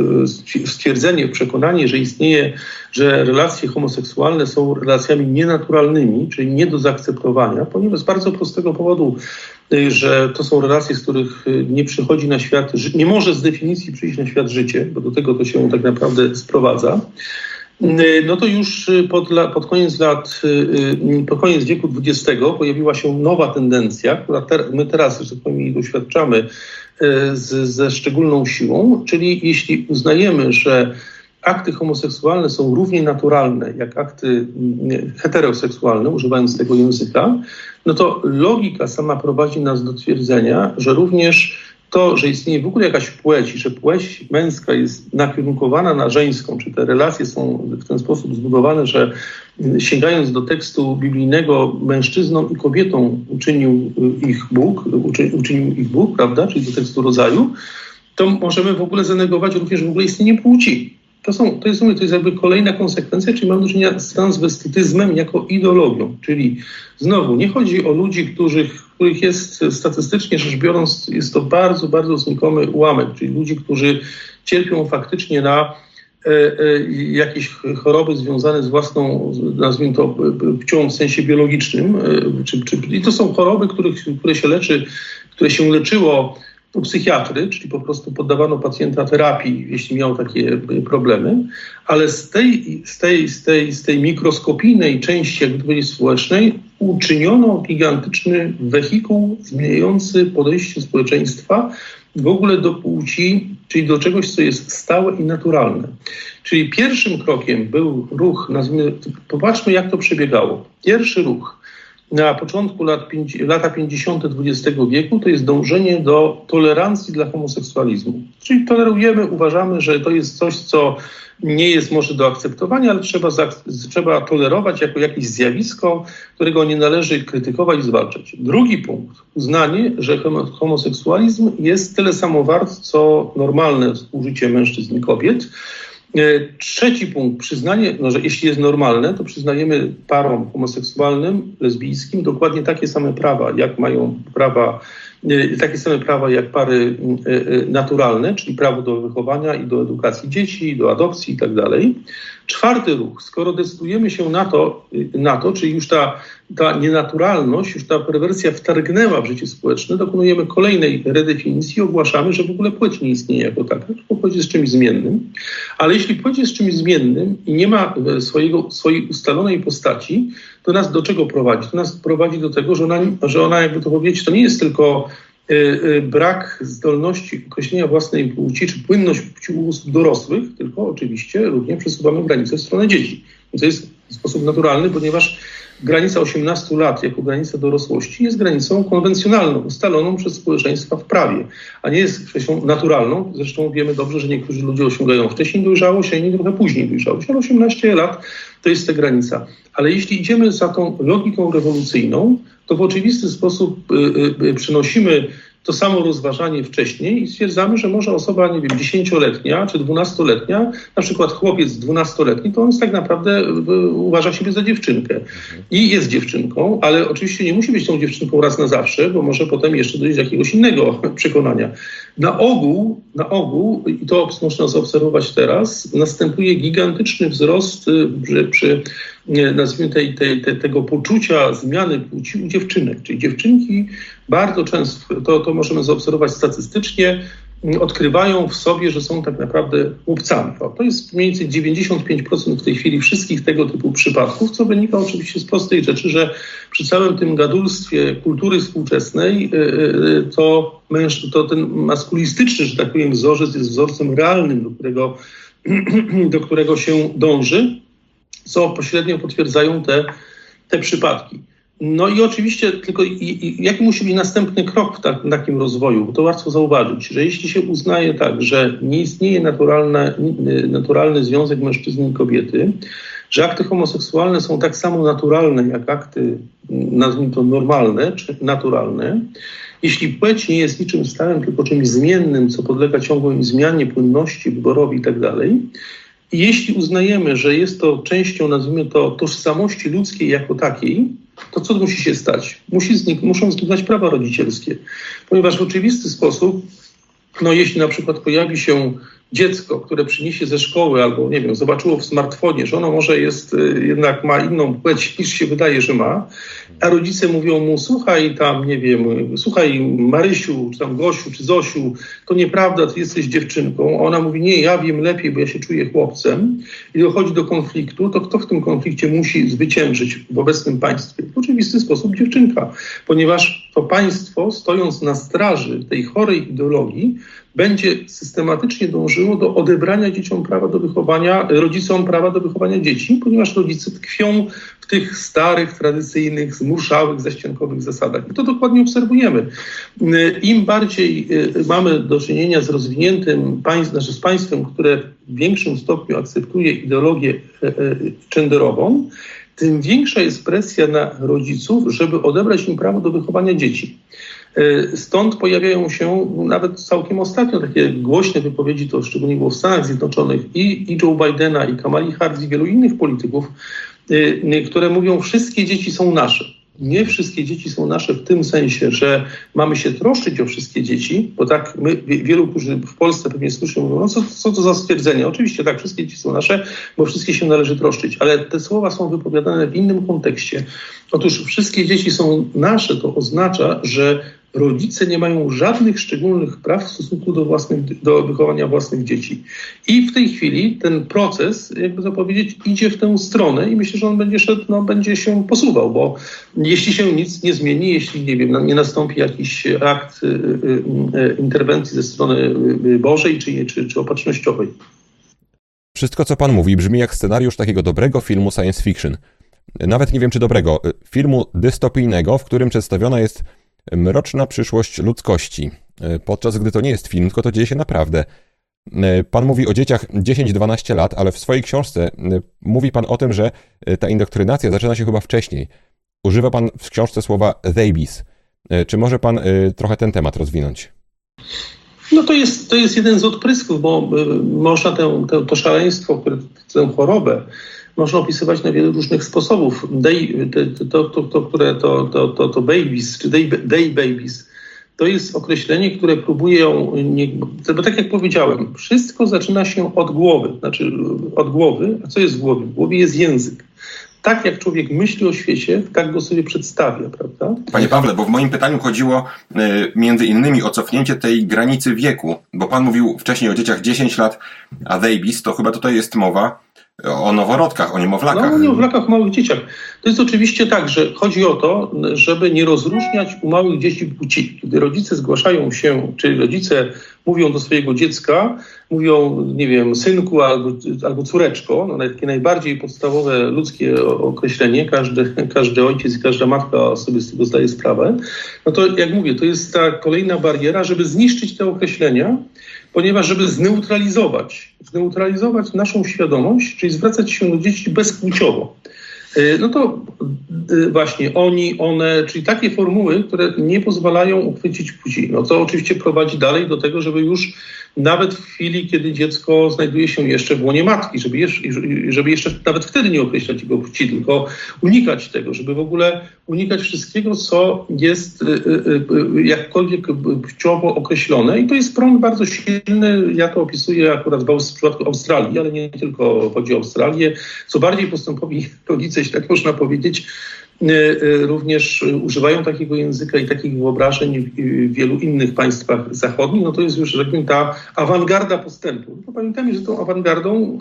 S2: w stwierdzenie, w przekonanie, że istnieje, że relacje homoseksualne są relacjami nienaturalnymi, czyli nie do zaakceptowania, ponieważ z bardzo prostego powodu, że to są relacje, z których nie przychodzi na świat, nie może z definicji przyjść na świat życie, bo do tego to się tak naprawdę sprowadza. No to już pod, pod koniec lat, pod koniec wieku dwudziestego pojawiła się nowa tendencja, która ter, my teraz, że tak powiem, jej doświadczamy z, ze szczególną siłą, czyli jeśli uznajemy, że akty homoseksualne są równie naturalne jak akty heteroseksualne, używając tego języka, no to logika sama prowadzi nas do twierdzenia, że również to, że istnieje w ogóle jakaś płeć i że płeć męska jest nakierunkowana na żeńską, czy te relacje są w ten sposób zbudowane, że sięgając do tekstu biblijnego, mężczyzną i kobietą uczynił ich Bóg, uczy, uczynił ich Bóg, prawda, czyli do tekstu rodzaju, to możemy w ogóle zanegować również w ogóle istnienie płci. To, są, to, jest, to jest jakby kolejna konsekwencja, czyli mamy do czynienia z transwestytyzmem jako ideologią. Czyli znowu nie chodzi o ludzi, których, których jest statystycznie rzecz biorąc, jest to bardzo, bardzo znikomy ułamek, czyli ludzi, którzy cierpią faktycznie na e, e, jakieś choroby związane z własną, nazwijmy to, płcią w sensie biologicznym. E, czy, czy, I to są choroby, których, które się leczy, które się leczyło u psychiatry, czyli po prostu poddawano pacjenta terapii, jeśli miał takie problemy, ale z tej, z tej, z tej, z tej mikroskopijnej części jakby powiedzieć społecznej uczyniono gigantyczny wehikuł zmieniający podejście społeczeństwa w ogóle do płci, czyli do czegoś, co jest stałe i naturalne. Czyli pierwszym krokiem był ruch, nazwijmy, popatrzmy jak to przebiegało. Pierwszy ruch na początku lat, lata pięćdziesiąte dwudziestego wieku to jest dążenie do tolerancji dla homoseksualizmu. Czyli tolerujemy, uważamy, że to jest coś, co nie jest może do akceptowania, ale trzeba, trzeba tolerować jako jakieś zjawisko, którego nie należy krytykować i zwalczać. Drugi punkt, uznanie, że homoseksualizm jest tyle samo wart, co normalne współżycie mężczyzn i kobiet. Trzeci punkt, przyznanie, no, że jeśli jest normalne, to przyznajemy parom homoseksualnym, lesbijskim dokładnie takie same prawa, jak mają prawa, takie same prawa jak pary naturalne, czyli prawo do wychowania i do edukacji dzieci, do adopcji i tak dalej. Czwarty ruch, skoro decydujemy się na to, na to czyli już ta, ta nienaturalność, już ta perwersja wtargnęła w życie społeczne, dokonujemy kolejnej redefinicji i ogłaszamy, że w ogóle płeć nie istnieje jako taka, tylko płeć jest czymś zmiennym. Ale jeśli płeć jest czymś zmiennym i nie ma swojego, swojej ustalonej postaci, to nas do czego prowadzi? To nas prowadzi do tego, że ona, że ona jakby to powiedzieć, to nie jest tylko brak zdolności określenia własnej płci, czy płynność płci u osób dorosłych, tylko oczywiście również przesuwamy granicę w stronę dzieci. I to jest w sposób naturalny, ponieważ granica osiemnastu lat jako granica dorosłości jest granicą konwencjonalną, ustaloną przez społeczeństwa w prawie, a nie jest kwestią naturalną. Zresztą wiemy dobrze, że niektórzy ludzie osiągają wcześniej dojrzałość, a inni trochę później dojrzałość, ale osiemnaście lat to jest ta granica. Ale jeśli idziemy za tą logiką rewolucyjną, to w oczywisty sposób y, y, przynosimy to samo rozważanie wcześniej i stwierdzamy, że może osoba, nie wiem, dziesięcioletnia czy dwunastoletnia, na przykład chłopiec dwunastoletni, to on tak naprawdę uważa siebie za dziewczynkę. I jest dziewczynką, ale oczywiście nie musi być tą dziewczynką raz na zawsze, bo może potem jeszcze dojść do jakiegoś innego przekonania. Na ogół, na ogół, i to można zaobserwować teraz, następuje gigantyczny wzrost przy, przy nazwijmy tej, tej, tej, tego poczucia zmiany płci u dziewczynek. Czyli dziewczynki bardzo często, to, to możemy zaobserwować statystycznie, odkrywają w sobie, że są tak naprawdę chłopcami. To jest mniej więcej dziewięćdziesiąt pięć procent w tej chwili wszystkich tego typu przypadków, co wynika oczywiście z prostej rzeczy, że przy całym tym gadulstwie kultury współczesnej to, męż, to ten maskulistyczny, że tak powiem, wzorzec jest wzorcem realnym, do którego, do którego się dąży, co pośrednio potwierdzają te, te przypadki. No i oczywiście tylko i, i, jaki musi być następny krok w, tak, w takim rozwoju? Bo to łatwo zauważyć, że jeśli się uznaje tak, że nie istnieje naturalne, naturalny związek mężczyzny i kobiety, że akty homoseksualne są tak samo naturalne jak akty, nazwijmy to normalne czy naturalne, jeśli płeć nie jest niczym stałym, tylko czymś zmiennym, co podlega ciągłej zmianie, płynności, wyborowi i tak dalej, I jeśli uznajemy, że jest to częścią, nazwijmy to, tożsamości ludzkiej jako takiej, to co musi się stać? Musi znik- muszą zniknąć prawa rodzicielskie. Ponieważ w oczywisty sposób, no jeśli na przykład pojawi się dziecko, które przyniesie ze szkoły albo, nie wiem, zobaczyło w smartfonie, że ono może jest, jednak ma inną płeć niż się wydaje, że ma, a rodzice mówią mu, słuchaj tam, nie wiem, słuchaj Marysiu, czy tam Gosiu, czy Zosiu, to nieprawda, ty jesteś dziewczynką, a ona mówi, nie, ja wiem lepiej, bo ja się czuję chłopcem i dochodzi do konfliktu, to kto w tym konflikcie musi zwyciężyć w obecnym państwie? W oczywisty sposób dziewczynka, ponieważ to państwo, stojąc na straży tej chorej ideologii, będzie systematycznie dążyło do odebrania dzieciom prawa do wychowania, rodzicom prawa do wychowania dzieci, ponieważ rodzice tkwią w tych starych, tradycyjnych, zmuszałych, zaściankowych zasadach. I to dokładnie obserwujemy. Im bardziej mamy do czynienia z rozwiniętym państwem, znaczy z państwem, które w większym stopniu akceptuje ideologię genderową, tym większa jest presja na rodziców, żeby odebrać im prawo do wychowania dzieci. Stąd pojawiają się nawet całkiem ostatnio takie głośne wypowiedzi, to szczególnie było w Stanach Zjednoczonych, i, i Joe Bidena, i Kamali Harris, i wielu innych polityków, które mówią, wszystkie dzieci są nasze. Nie wszystkie dzieci są nasze w tym sensie, że mamy się troszczyć o wszystkie dzieci, bo tak my, wielu, którzy w Polsce pewnie słyszą, mówią, no co, co to za stwierdzenie? Oczywiście tak, wszystkie dzieci są nasze, bo wszystkie się należy troszczyć, ale te słowa są wypowiadane w innym kontekście. Otóż wszystkie dzieci są nasze, to oznacza, że rodzice nie mają żadnych szczególnych praw w stosunku do, własnych, do wychowania własnych dzieci. I w tej chwili ten proces, jakby to powiedzieć, idzie w tę stronę i myślę, że on będzie szedł, no, będzie się posuwał, bo jeśli się nic nie zmieni, jeśli, nie wiem, nie nastąpi jakiś akt y, y, y, interwencji ze strony Bożej czy, czy, czy opatrznościowej.
S1: Wszystko, co pan mówi, brzmi jak scenariusz takiego dobrego filmu science fiction. Nawet nie wiem, czy dobrego. Filmu dystopijnego, w którym przedstawiona jest mroczna przyszłość ludzkości, podczas gdy to nie jest film, tylko to dzieje się naprawdę. Pan mówi o dzieciach dziesięć dwanaście lat, ale w swojej książce mówi pan o tym, że ta indoktrynacja zaczyna się chyba wcześniej. Używa pan w książce słowa babies. Czy może pan trochę ten temat rozwinąć?
S2: No to jest, to jest jeden z odprysków, bo można tę, tę, to szaleństwo, tę chorobę można opisywać na wiele różnych sposobów. Day, to, to, to, które to, to, to, to babies, czy day, day babies, to jest określenie, które próbują, nie, bo tak jak powiedziałem, wszystko zaczyna się od głowy, znaczy od głowy, a co jest w głowie? W głowie jest język. Tak jak człowiek myśli o świecie, tak go sobie przedstawia, prawda?
S3: Panie Pawle, bo w moim pytaniu chodziło y, między innymi o cofnięcie tej granicy wieku, bo pan mówił wcześniej o dzieciach dziesięć lat, a babies, to chyba tutaj jest mowa o noworodkach, o niemowlakach.
S2: No, o niemowlakach, małych dzieciach. To jest oczywiście tak, że chodzi o to, żeby nie rozróżniać u małych dzieci płci. Kiedy rodzice zgłaszają się, czy rodzice mówią do swojego dziecka, mówią, nie wiem, synku albo, albo córeczko, no, takie najbardziej podstawowe ludzkie określenie, każdy, każdy ojciec i każda matka sobie z tego zdaje sprawę, no to jak mówię, to jest ta kolejna bariera, żeby zniszczyć te określenia, ponieważ żeby zneutralizować, zneutralizować naszą świadomość, czyli zwracać się do dzieci bezpłciowo. No to właśnie oni, one, czyli takie formuły, które nie pozwalają uchwycić płci. No to oczywiście prowadzi dalej do tego, żeby już nawet w chwili, kiedy dziecko znajduje się jeszcze w łonie matki, żeby jeszcze, żeby jeszcze nawet wtedy nie określać jego płci, tylko unikać tego, żeby w ogóle unikać wszystkiego, co jest jakkolwiek płciowo określone. I to jest prąd bardzo silny. Ja to opisuję akurat w przypadku Australii, ale nie tylko chodzi o Australię. Co bardziej postępowi rodzice, jeśli tak można powiedzieć, również używają takiego języka i takich wyobrażeń w wielu innych państwach zachodnich, no to jest już, że tak powiem, ta awangarda postępu. No pamiętajmy, że tą awangardą,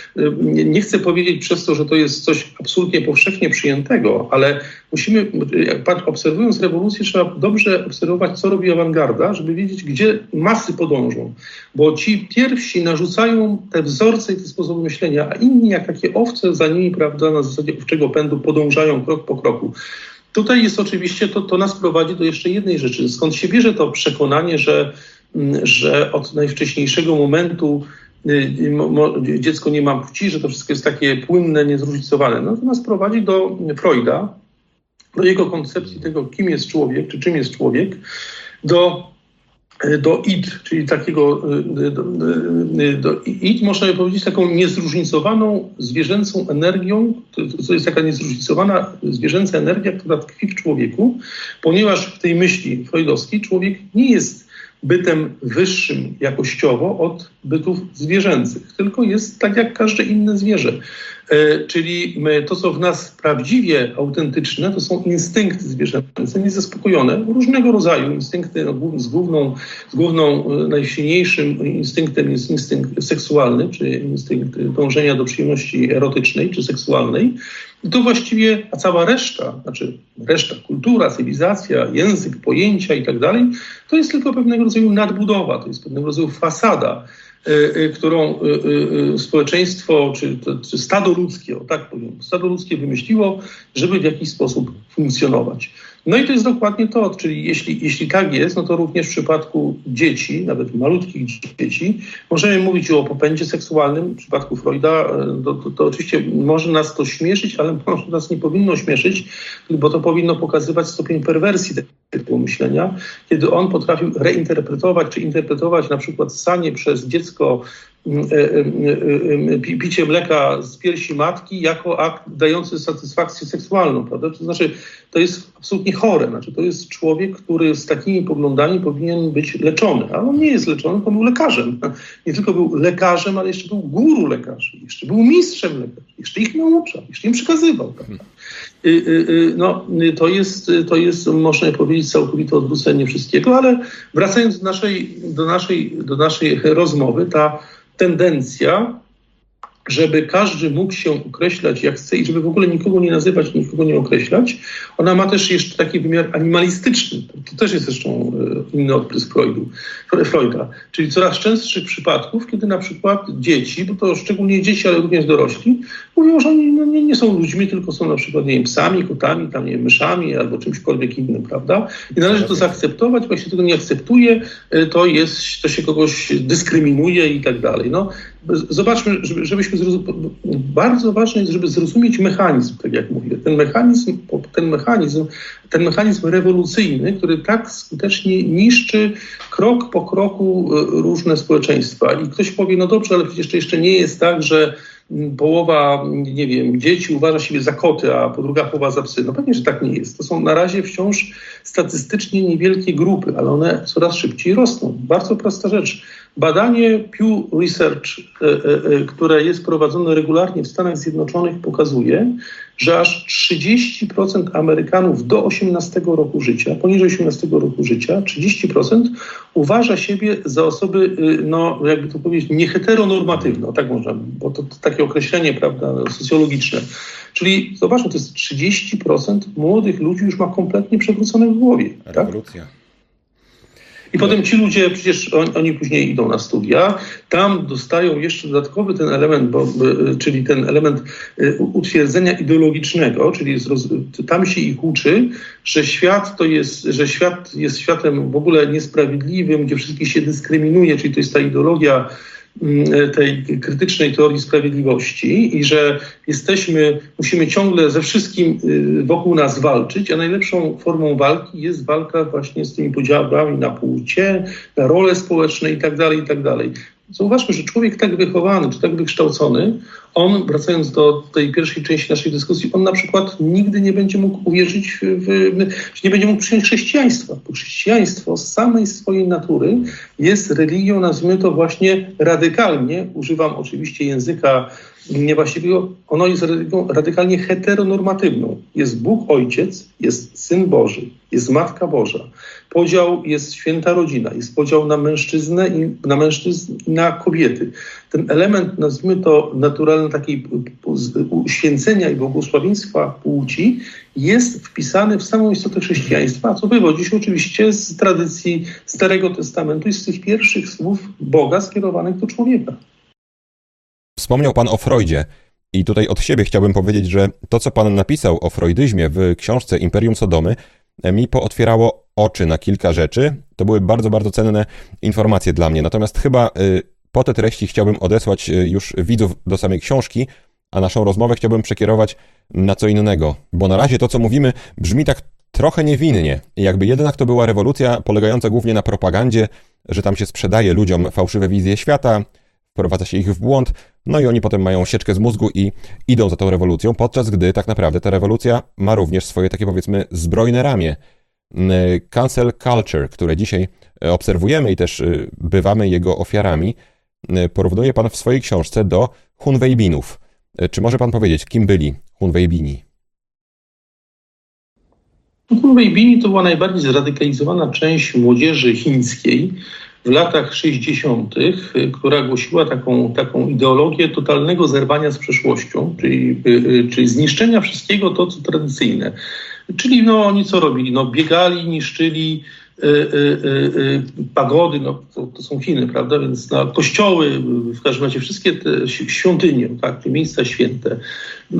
S2: nie chcę powiedzieć przez to, że to jest coś absolutnie powszechnie przyjętego, ale musimy, obserwując rewolucję, trzeba dobrze obserwować, co robi awangarda, żeby wiedzieć, gdzie masy podążą. Bo ci pierwsi narzucają te wzorce i te sposoby myślenia, a inni jak takie owce za nimi, prawda, na zasadzie owczego pędu podążają krok po kroku. Tutaj jest oczywiście, to, to nas prowadzi do jeszcze jednej rzeczy. Skąd się bierze to przekonanie, że, że od najwcześniejszego momentu dziecko nie ma płci, że to wszystko jest takie płynne, niezróżnicowane. No to nas prowadzi do Freuda, do jego koncepcji tego, kim jest człowiek, czy czym jest człowiek, do do id, czyli takiego do, do id, można by powiedzieć, taką niezróżnicowaną zwierzęcą energią, to jest taka niezróżnicowana zwierzęca energia, która tkwi w człowieku, ponieważ w tej myśli freudowskiej człowiek nie jest bytem wyższym jakościowo od bytów zwierzęcych, tylko jest tak jak każde inne zwierzę. E, czyli my, to, co w nas prawdziwie autentyczne, to są instynkty zwierzęce, niezaspokojone, różnego rodzaju instynkty. No, z, główną, z główną, najsilniejszym instynktem jest instynkt seksualny, czy instynkt dążenia do przyjemności erotycznej czy seksualnej. I to właściwie, a cała reszta, znaczy reszta, kultura, cywilizacja, język, pojęcia i tak dalej, to jest tylko pewnego rodzaju nadbudowa, to jest pewnego rodzaju fasada, y, y, którą y, y, społeczeństwo, czy, to, czy stado ludzkie, o tak powiem, stado ludzkie wymyśliło, żeby w jakiś sposób funkcjonować. No i to jest dokładnie to, czyli jeśli, jeśli tak jest, no to również w przypadku dzieci, nawet malutkich dzieci, możemy mówić o popędzie seksualnym. W przypadku Freuda to, to, to oczywiście może nas to śmieszyć, ale może nas nie powinno śmieszyć, bo to powinno pokazywać stopień perwersji tego myślenia, kiedy on potrafił reinterpretować, czy interpretować na przykład ssanie przez dziecko picie mleka z piersi matki jako akt dający satysfakcję seksualną, prawda? To znaczy, to jest absolutnie chore. Znaczy, to jest człowiek, który z takimi poglądami powinien być leczony, a on nie jest leczony, on był lekarzem. Nie tylko był lekarzem, ale jeszcze był guru lekarzy, jeszcze był mistrzem lekarzy, jeszcze ich nauczał, jeszcze im przekazywał, prawda? No, to jest, to jest, można powiedzieć, całkowite odwrócenie wszystkiego, ale wracając do naszej, do naszej, do naszej rozmowy, ta tendencja, żeby każdy mógł się określać jak chce i żeby w ogóle nikogo nie nazywać, nikogo nie określać, ona ma też jeszcze taki wymiar animalistyczny. To też jest zresztą inny odprysk Freudu, Freuda. Czyli coraz częstszych przypadków, kiedy na przykład dzieci, bo to szczególnie dzieci, ale również dorośli, mówią, że oni no, nie, nie są ludźmi, tylko są na przykład, nie wiem, psami, kotami, tam, nie wiem, myszami albo czymśkolwiek innym, prawda? I należy to zaakceptować, bo jeśli tego nie akceptuje, to jest, to się kogoś dyskryminuje i tak dalej. No, zobaczmy, żeby, żebyśmy zrozum- bardzo ważne jest, żeby zrozumieć mechanizm, tak jak mówię. Ten mechanizm, ten mechanizm, ten mechanizm rewolucyjny, który tak skutecznie niszczy krok po kroku różne społeczeństwa. I ktoś powie, no dobrze, ale przecież to jeszcze nie jest tak, że połowa, nie wiem, dzieci uważa siebie za koty, a druga połowa za psy. No pewnie, że tak nie jest. To są na razie wciąż statystycznie niewielkie grupy, ale one coraz szybciej rosną. Bardzo prosta rzecz. Badanie Pew Research, e, e, które jest prowadzone regularnie w Stanach Zjednoczonych, pokazuje, że aż trzydzieści procent Amerykanów do osiemnastego roku życia, poniżej osiemnastego roku życia, trzydzieści procent uważa siebie za osoby, no jakby to powiedzieć, nieheteronormatywne, tak można, bo to, to takie określenie, prawda, socjologiczne. Czyli zobaczmy, to jest trzydzieści procent młodych ludzi już ma kompletnie przewrócone w głowie.
S1: Rewolucja.
S2: Tak? I potem ci ludzie, przecież on, oni później idą na studia, tam dostają jeszcze dodatkowy ten element, bo, czyli ten element utwierdzenia ideologicznego, czyli jest roz, tam się ich uczy, że świat to jest, że świat jest światem w ogóle niesprawiedliwym, gdzie wszystkich się dyskryminuje, czyli to jest ta ideologia tej krytycznej teorii sprawiedliwości i że jesteśmy, musimy ciągle ze wszystkim wokół nas walczyć, a najlepszą formą walki jest walka właśnie z tymi podziałami na płcie, na role społeczne i tak dalej, i tak dalej. Zauważmy, że człowiek tak wychowany, czy tak wykształcony, on, wracając do tej pierwszej części naszej dyskusji, on na przykład nigdy nie będzie mógł uwierzyć, w, w, nie będzie mógł przyjąć chrześcijaństwa, bo chrześcijaństwo z samej swojej natury jest religią, nazwijmy to właśnie radykalnie, używam oczywiście języka niewłaściwego, ono jest religią radykalnie heteronormatywną. Jest Bóg Ojciec, jest Syn Boży, jest Matka Boża. Podział jest święta rodzina, jest podział na mężczyznę i na mężczyzn i na kobiety. Ten element, nazwijmy to naturalny takiej uświęcenia i błogosławieństwa płci jest wpisany w samą istotę chrześcijaństwa, co wywodzi się oczywiście z tradycji Starego Testamentu i z tych pierwszych słów Boga skierowanych do człowieka.
S1: Wspomniał pan o Freudzie i tutaj od siebie chciałbym powiedzieć, że to, co pan napisał o freudyzmie w książce Imperium Sodomy, mi pootwierało oczy na kilka rzeczy. To były bardzo, bardzo cenne informacje dla mnie. Natomiast chyba po te treści chciałbym odesłać już widzów do samej książki, a naszą rozmowę chciałbym przekierować na co innego. Bo na razie to, co mówimy, brzmi tak trochę niewinnie. Jakby jednak to była rewolucja polegająca głównie na propagandzie, że tam się sprzedaje ludziom fałszywe wizje świata, wprowadza się ich w błąd, no i oni potem mają sieczkę z mózgu i idą za tą rewolucją, podczas gdy tak naprawdę ta rewolucja ma również swoje takie, powiedzmy, zbrojne ramię. Cancel culture, które dzisiaj obserwujemy i też bywamy jego ofiarami, porównuje pan w swojej książce do Hunwejbinów. Czy może pan powiedzieć, kim byli Hunwejbini?
S2: Hunwejbini to była najbardziej zradykalizowana część młodzieży chińskiej w latach sześćdziesiątych, która głosiła taką, taką ideologię totalnego zerwania z przeszłością, czyli, czyli zniszczenia wszystkiego to, co tradycyjne. Czyli no, oni co robili? No, biegali, niszczyli y, y, y, pagody, no, to, to są Chiny, prawda? Więc no, kościoły, w każdym razie wszystkie te świątynie, tak, te miejsca święte. Y,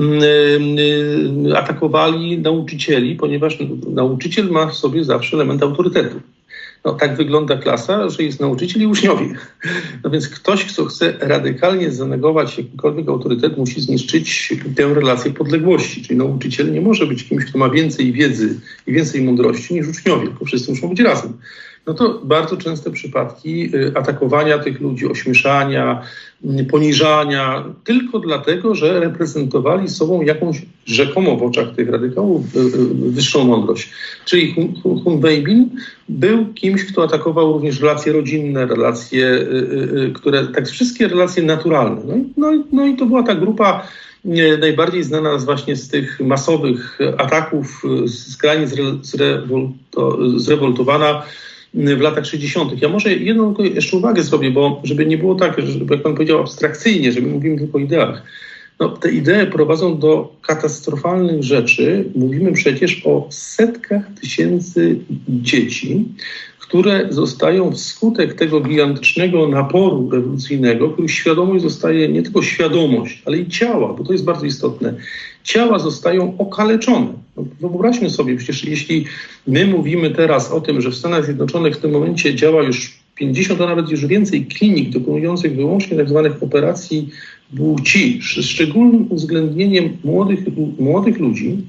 S2: y, atakowali nauczycieli, ponieważ nauczyciel ma w sobie zawsze element autorytetu. No, tak wygląda klasa, że jest nauczyciel i uczniowie. No więc ktoś, kto chce radykalnie zanegować jakikolwiek autorytet, musi zniszczyć tę relację podległości. Czyli nauczyciel nie może być kimś, kto ma więcej wiedzy i więcej mądrości niż uczniowie, tylko wszyscy muszą być razem. No to bardzo częste przypadki atakowania tych ludzi, ośmieszania, poniżania, tylko dlatego, że reprezentowali sobą jakąś rzekomo w oczach tych radykałów wyższą mądrość. Czyli Hunwejbin był kimś, kto atakował również relacje rodzinne, relacje, które, tak wszystkie relacje naturalne. No i, no, no i to była ta grupa najbardziej znana właśnie z tych masowych ataków, skrajnie zrewolto, zrewoltowana w latach sześćdziesiątych. Ja może jedną jeszcze uwagę zrobię, bo żeby nie było tak, że, jak pan powiedział, abstrakcyjnie, że my mówimy tylko o ideach. No, te idee prowadzą do katastrofalnych rzeczy. Mówimy przecież o setkach tysięcy dzieci, które zostają wskutek tego gigantycznego naporu rewolucyjnego, których świadomość zostaje, nie tylko świadomość, ale i ciała, bo to jest bardzo istotne. Ciała zostają okaleczone. No, wyobraźmy sobie, przecież jeśli my mówimy teraz o tym, że w Stanach Zjednoczonych w tym momencie działa już pięćdziesiąt, a nawet już więcej klinik dokonujących wyłącznie tak zwanych operacji płci, z szczególnym uwzględnieniem młodych, młodych ludzi,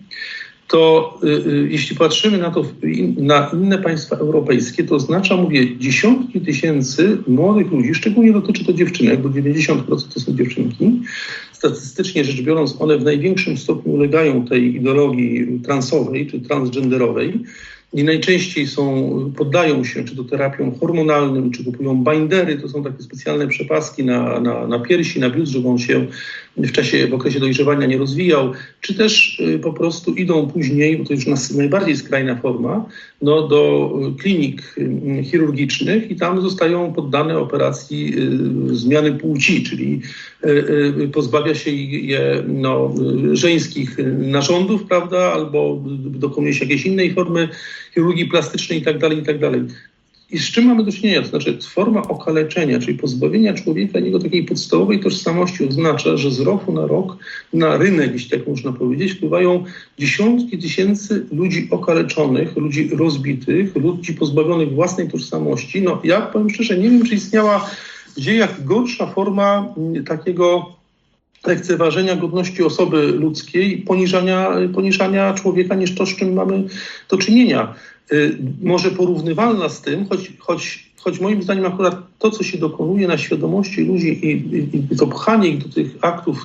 S2: to y, y, jeśli patrzymy na to na inne państwa europejskie, to oznacza, mówię, dziesiątki tysięcy młodych ludzi, szczególnie dotyczy to dziewczynek, bo dziewięćdziesiąt procent to są dziewczynki. Statystycznie rzecz biorąc, one w największym stopniu ulegają tej ideologii transowej czy transgenderowej i najczęściej są, poddają się czy to terapiom hormonalnym, czy kupują bindery, to są takie specjalne przepaski na, na, na piersi, na biust, żeby on się w czasie, w okresie dojrzewania nie rozwijał, czy też y, po prostu idą później, bo to już nas najbardziej skrajna forma, no, do klinik y, chirurgicznych i tam zostają poddane operacji y, zmiany płci, czyli y, y, pozbawia się je no, y, żeńskich narządów, prawda, albo dokonuje się jakiejś innej formy chirurgii plastycznej i tak dalej, i tak dalej. I z czym mamy do czynienia? To znaczy forma okaleczenia, czyli pozbawienia człowieka jego takiej podstawowej tożsamości oznacza, że z roku na rok na rynek, jeśli tak można powiedzieć, wpływają dziesiątki tysięcy ludzi okaleczonych, ludzi rozbitych, ludzi pozbawionych własnej tożsamości. No ja powiem szczerze, nie wiem, czy istniała w dziejach gorsza forma takiego lekceważenia godności osoby ludzkiej, poniżania, poniżania człowieka niż to, z czym mamy do czynienia. Może porównywalna z tym, choć, choć, choć moim zdaniem akurat to, co się dokonuje na świadomości ludzi i, i, i to pchanie ich do tych aktów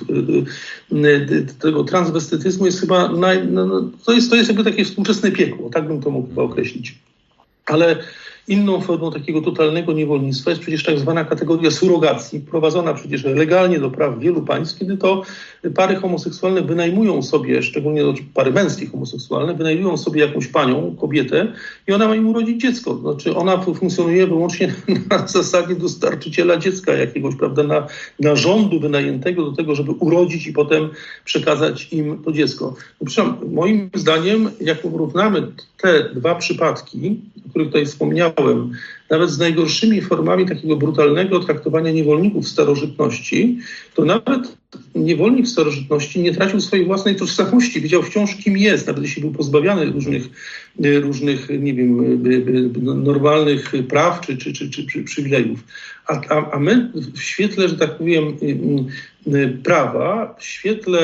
S2: y, tego transwestytyzmu jest chyba, naj, no, to, jest, to jest jakby takie współczesne piekło, tak bym to mógł chyba określić. Ale inną formą takiego totalnego niewolnictwa jest przecież tak zwana kategoria surogacji, prowadzona przecież legalnie do praw wielu państw, kiedy to pary homoseksualne wynajmują sobie, szczególnie pary męskie homoseksualne, wynajmują sobie jakąś panią, kobietę i ona ma im urodzić dziecko. Znaczy ona funkcjonuje wyłącznie na zasadzie dostarczyciela dziecka jakiegoś, prawda, na, narządu wynajętego do tego, żeby urodzić i potem przekazać im to dziecko. No, moim zdaniem, jak porównamy te dwa przypadki, o których tutaj wspomniałem, nawet z najgorszymi formami takiego brutalnego traktowania niewolników w starożytności, to nawet niewolnik w starożytności nie tracił swojej własnej tożsamości, wiedział wciąż, kim jest, nawet jeśli był pozbawiany różnych, różnych nie wiem, normalnych praw czy, czy, czy, czy przywilejów. A, a, a my w świetle, że tak powiem, prawa, w świetle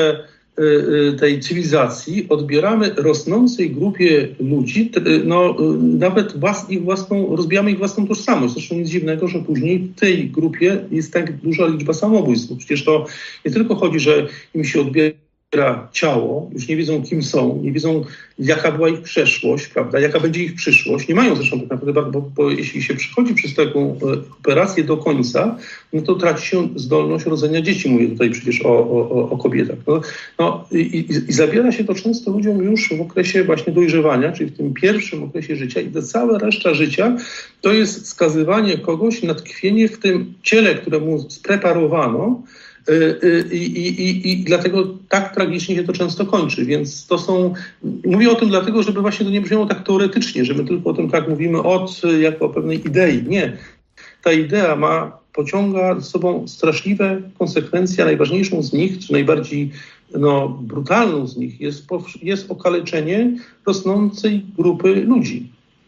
S2: tej cywilizacji odbieramy rosnącej grupie ludzi, no nawet włas, ich własną, rozbijamy ich własną tożsamość. Zresztą nic dziwnego, że później w tej grupie jest tak duża liczba samobójstw. Przecież to nie tylko chodzi, że im się odbiera ciało, już nie wiedzą, kim są, nie wiedzą, jaka była ich przeszłość, prawda, jaka będzie ich przyszłość. Nie mają zresztą tak naprawdę, bo, bo jeśli się przychodzi przez taką operację do końca, no to traci się zdolność rodzenia dzieci. Mówię tutaj przecież o, o, o kobietach. No, no i, i, i zabiera się to często ludziom już w okresie właśnie dojrzewania, czyli w tym pierwszym okresie życia i ta cała reszta życia to jest skazywanie kogoś na tkwienie w tym ciele, któremu spreparowano. I, i, i, I dlatego tak tragicznie się to często kończy, więc to są, mówię o tym dlatego, żeby właśnie to nie brzmiało tak teoretycznie, że my tylko o tym tak mówimy od jako o pewnej idei. Nie, ta idea ma, pociąga z sobą straszliwe konsekwencje, a najważniejszą z nich, czy najbardziej no, brutalną z nich jest, jest okaleczenie rosnącej grupy ludzi.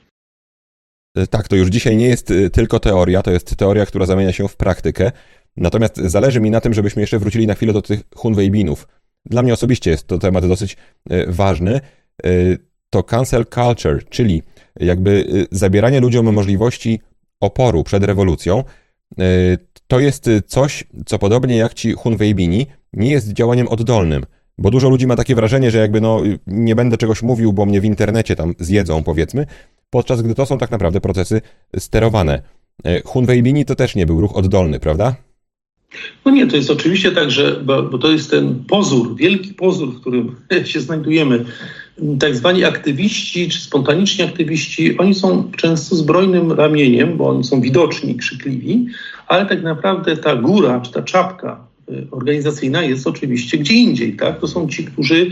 S1: Tak, to już dzisiaj nie jest tylko teoria, to jest teoria, która zamienia się w praktykę. Natomiast zależy mi na tym, żebyśmy jeszcze wrócili na chwilę do tych Hunwejbinów. Dla mnie osobiście jest to temat dosyć ważny. To cancel culture, czyli jakby zabieranie ludziom możliwości oporu przed rewolucją. To jest coś, co podobnie jak ci Hunwejbini nie jest działaniem oddolnym. Bo dużo ludzi ma takie wrażenie, że jakby no nie będę czegoś mówił, bo mnie w internecie tam zjedzą, powiedzmy, podczas gdy to są tak naprawdę procesy sterowane. Hunwejbini to też nie był ruch oddolny, prawda?
S2: No nie, to jest oczywiście tak, że bo, bo to jest ten pozór, wielki pozór, w którym się znajdujemy. Tak zwani aktywiści czy spontaniczni aktywiści, oni są często zbrojnym ramieniem, bo oni są widoczni, krzykliwi, ale tak naprawdę ta góra czy ta czapka organizacyjna jest oczywiście gdzie indziej. Tak? To są ci, którzy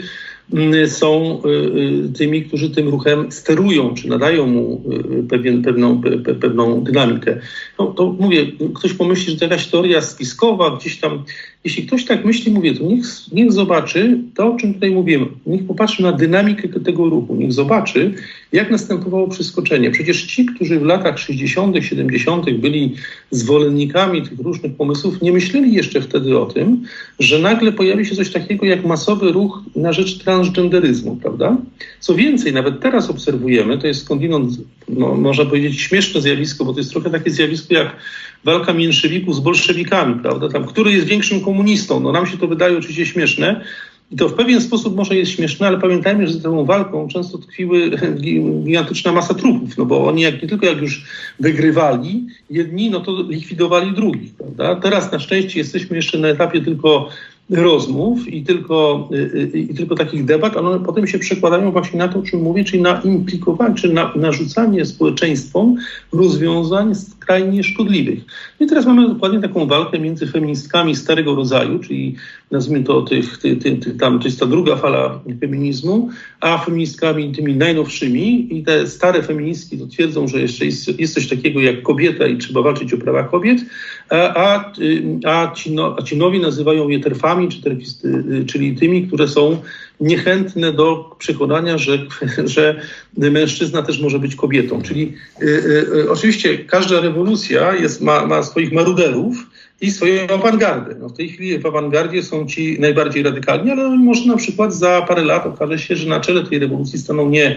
S2: są tymi, którzy tym ruchem sterują, czy nadają mu pewien, pewną, pe, pewną dynamikę. No to mówię, ktoś pomyśli, że to jakaś teoria spiskowa, gdzieś tam, jeśli ktoś tak myśli, mówię, to niech, niech zobaczy to, o czym tutaj mówimy. Niech popatrzy na dynamikę tego ruchu, niech zobaczy, jak następowało przeskoczenie. Przecież ci, którzy w latach sześćdziesiątych, siedemdziesiątych byli zwolennikami tych różnych pomysłów, nie myśleli jeszcze wtedy o tym, że nagle pojawi się coś takiego jak masowy ruch na rzecz transgenderyzmu, prawda? Co więcej, nawet teraz obserwujemy, to jest skądinąd, no, można powiedzieć, śmieszne zjawisko, bo to jest trochę takie zjawisko jak walka mniejszywików z bolszewikami, prawda? Tam, który jest większym komunistą? No nam się to wydaje oczywiście śmieszne i to w pewien sposób może jest śmieszne, ale pamiętajmy, że za tą walką często tkwiły gigantyczna masa trupów, no bo oni jak, nie tylko jak już wygrywali jedni, no to likwidowali drugich, prawda? Teraz na szczęście jesteśmy jeszcze na etapie tylko rozmów i tylko, i, i tylko takich debat, ale one potem się przekładają właśnie na to, o czym mówię, czyli na implikowanie, czy na narzucanie społeczeństwom rozwiązań skrajnie szkodliwych. No i teraz mamy dokładnie taką walkę między feministkami starego rodzaju, czyli nazwijmy to tych, ty, ty, ty, tam, to jest ta druga fala feminizmu, a feministkami tymi najnowszymi i te stare feministki to twierdzą, że jeszcze jest, jest coś takiego jak kobieta i trzeba walczyć o prawa kobiet, a, a, a, ci, no, a ci nowi nazywają je terfami, czy terfisty, czyli tymi, które są niechętne do przekonania, że, że mężczyzna też może być kobietą. Czyli y, y, oczywiście każda rewolucja jest, ma, ma swoich maruderów i swoją awangardę. No w tej chwili w awangardzie są ci najbardziej radykalni, ale może na przykład za parę lat okaże się, że na czele tej rewolucji staną nie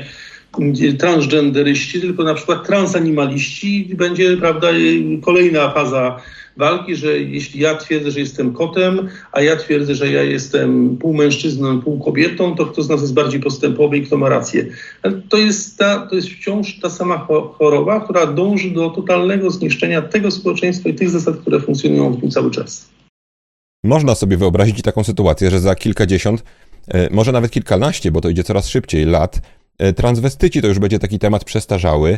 S2: transgenderyści, tylko na przykład transanimaliści i będzie, prawda, kolejna faza walki, że jeśli ja twierdzę, że jestem kotem, a ja twierdzę, że ja jestem pół mężczyzną, pół kobietą, to kto z nas jest bardziej postępowy i kto ma rację. To jest, ta, to jest wciąż ta sama choroba, która dąży do totalnego zniszczenia tego społeczeństwa i tych zasad, które funkcjonują w nim cały czas.
S1: Można sobie wyobrazić taką sytuację, że za kilkadziesiąt, może nawet kilkanaście, bo to idzie coraz szybciej, lat, transwestyci to już będzie taki temat przestarzały.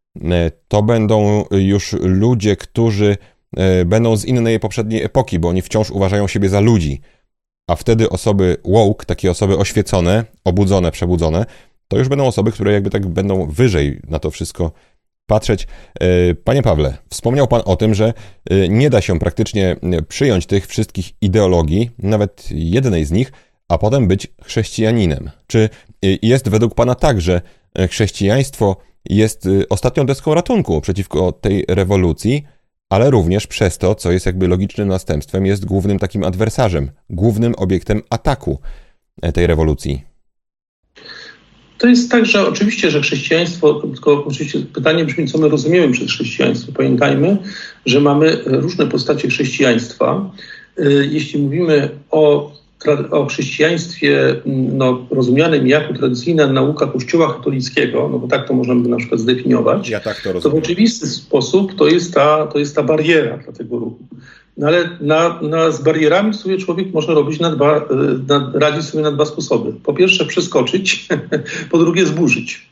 S1: To będą już ludzie, którzy będą z innej poprzedniej epoki, bo oni wciąż uważają siebie za ludzi. A wtedy osoby woke, takie osoby oświecone, obudzone, przebudzone, to już będą osoby, które jakby tak będą wyżej na to wszystko patrzeć. Panie Pawle, wspomniał Pan o tym, że nie da się praktycznie przyjąć tych wszystkich ideologii, nawet jednej z nich, a potem być chrześcijaninem. Czy jest według Pana tak, że chrześcijaństwo jest ostatnią deską ratunku przeciwko tej rewolucji, ale również przez to, co jest jakby logicznym następstwem, jest głównym takim adwersarzem, głównym obiektem ataku. tej rewolucji?
S2: To jest tak, że oczywiście, że chrześcijaństwo, tylko oczywiście pytanie brzmi, co my rozumiemy przez chrześcijaństwo. Pamiętajmy, że mamy różne postacie chrześcijaństwa. Jeśli mówimy o, o chrześcijaństwie no, rozumianym jako tradycyjna nauka Kościoła katolickiego, no bo tak to możemy na przykład zdefiniować,
S1: ja tak to,
S2: to
S1: rozumiem.
S2: w oczywisty sposób to jest ta, to jest ta bariera dla tego ruchu. No ale na, na, z barierami sobie człowiek może robić na dwa, na, radzić sobie na dwa sposoby. Po pierwsze przeskoczyć, po drugie zburzyć.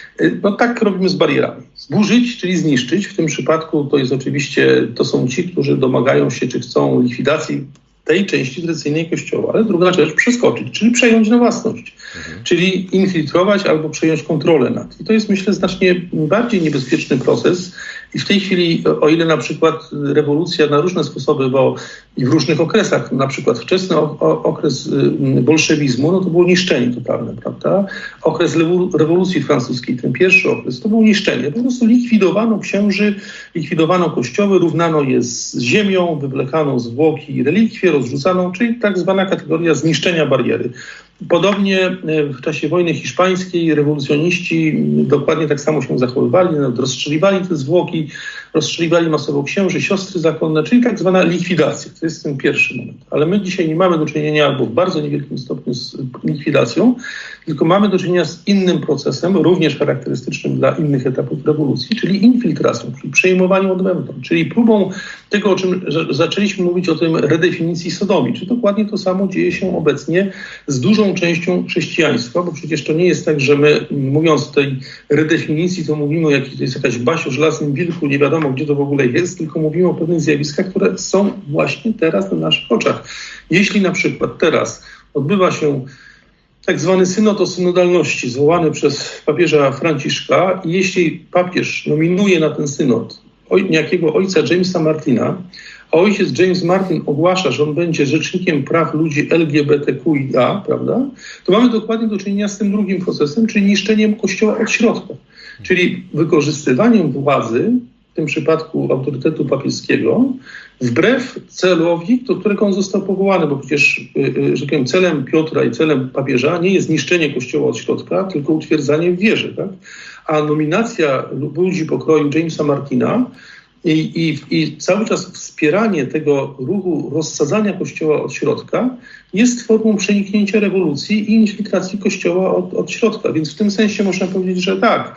S2: No tak robimy z barierami. Zburzyć, czyli zniszczyć. W tym przypadku to jest oczywiście, to są ci, którzy domagają się, czy chcą likwidacji tej części tradycyjnej Kościoła. Ale druga rzecz, przeskoczyć, czyli przejąć na własność. Mhm. Czyli infiltrować albo przejąć kontrolę nad. I to jest, myślę, znacznie bardziej niebezpieczny proces. I w tej chwili, o ile na przykład rewolucja na różne sposoby, bo i w różnych okresach, na przykład wczesny okres bolszewizmu, no to było niszczenie totalne, prawda? Okres rewolucji francuskiej, ten pierwszy okres, to było niszczenie. Po prostu likwidowano księży, likwidowano kościoły, równano je z ziemią, wywlekano zwłoki i relikwie, rozrzucano, czyli tak zwana kategoria zniszczenia bariery. Podobnie w czasie wojny hiszpańskiej rewolucjoniści dokładnie tak samo się zachowywali, rozstrzeliwali te zwłoki, rozstrzeliwali masowo księży, siostry zakonne, czyli tak zwana likwidacja. To jest ten pierwszy moment. Ale my dzisiaj nie mamy do czynienia albo w bardzo niewielkim stopniu z likwidacją, tylko mamy do czynienia z innym procesem, również charakterystycznym dla innych etapów rewolucji, czyli infiltracją, czyli przejmowaniem od wewnątrz, czyli próbą tego, o czym zaczęliśmy mówić, o tym redefinicji sodomii. Czy dokładnie to samo dzieje się obecnie z dużą częścią chrześcijaństwa, bo przecież to nie jest tak, że my, mówiąc o tej redefinicji, to mówimy o jakiej to jest jakaś Basia o żelaznym wilku, nie wiadomo, gdzie to w ogóle jest, tylko mówimy o pewnych zjawiskach, które są właśnie teraz na naszych oczach. Jeśli na przykład teraz odbywa się tak zwany synod o synodalności zwołany przez papieża Franciszka i jeśli papież nominuje na ten synod oj, niejakiego ojca Jamesa Martina, a ojciec James Martin ogłasza, że on będzie rzecznikiem praw ludzi L G B T Q I A, prawda, to mamy dokładnie do czynienia z tym drugim procesem, czyli niszczeniem Kościoła od środka, czyli wykorzystywaniem władzy, w tym przypadku autorytetu papieskiego, wbrew celowi, do którego on został powołany, bo przecież że tak powiem, celem Piotra i celem papieża nie jest niszczenie Kościoła od środka, tylko utwierdzanie w wierze. Tak? A nominacja ludzi pokroju Jamesa Martina i, i, i cały czas wspieranie tego ruchu rozsadzania Kościoła od środka jest formą przeniknięcia rewolucji i infiltracji Kościoła od, od środka. Więc w tym sensie można powiedzieć, że tak,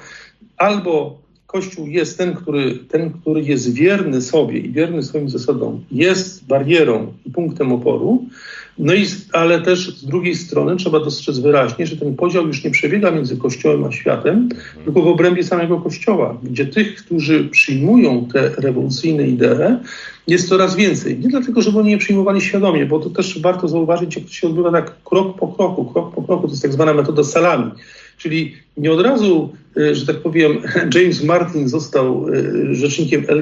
S2: albo Kościół jest ten który, ten, który jest wierny sobie i wierny swoim zasadom, jest barierą i punktem oporu, no i, ale też z drugiej strony trzeba dostrzec wyraźnie, że ten podział już nie przebiega między Kościołem a światem, tylko w obrębie samego Kościoła, gdzie tych, którzy przyjmują te rewolucyjne idee, jest coraz więcej. Nie dlatego, żeby oni je przyjmowali świadomie, bo to też warto zauważyć, jak to się odbywa tak krok po kroku, krok po kroku, to jest tak zwana metoda salami. Czyli nie od razu, że tak powiem, James Martin został rzecznikiem L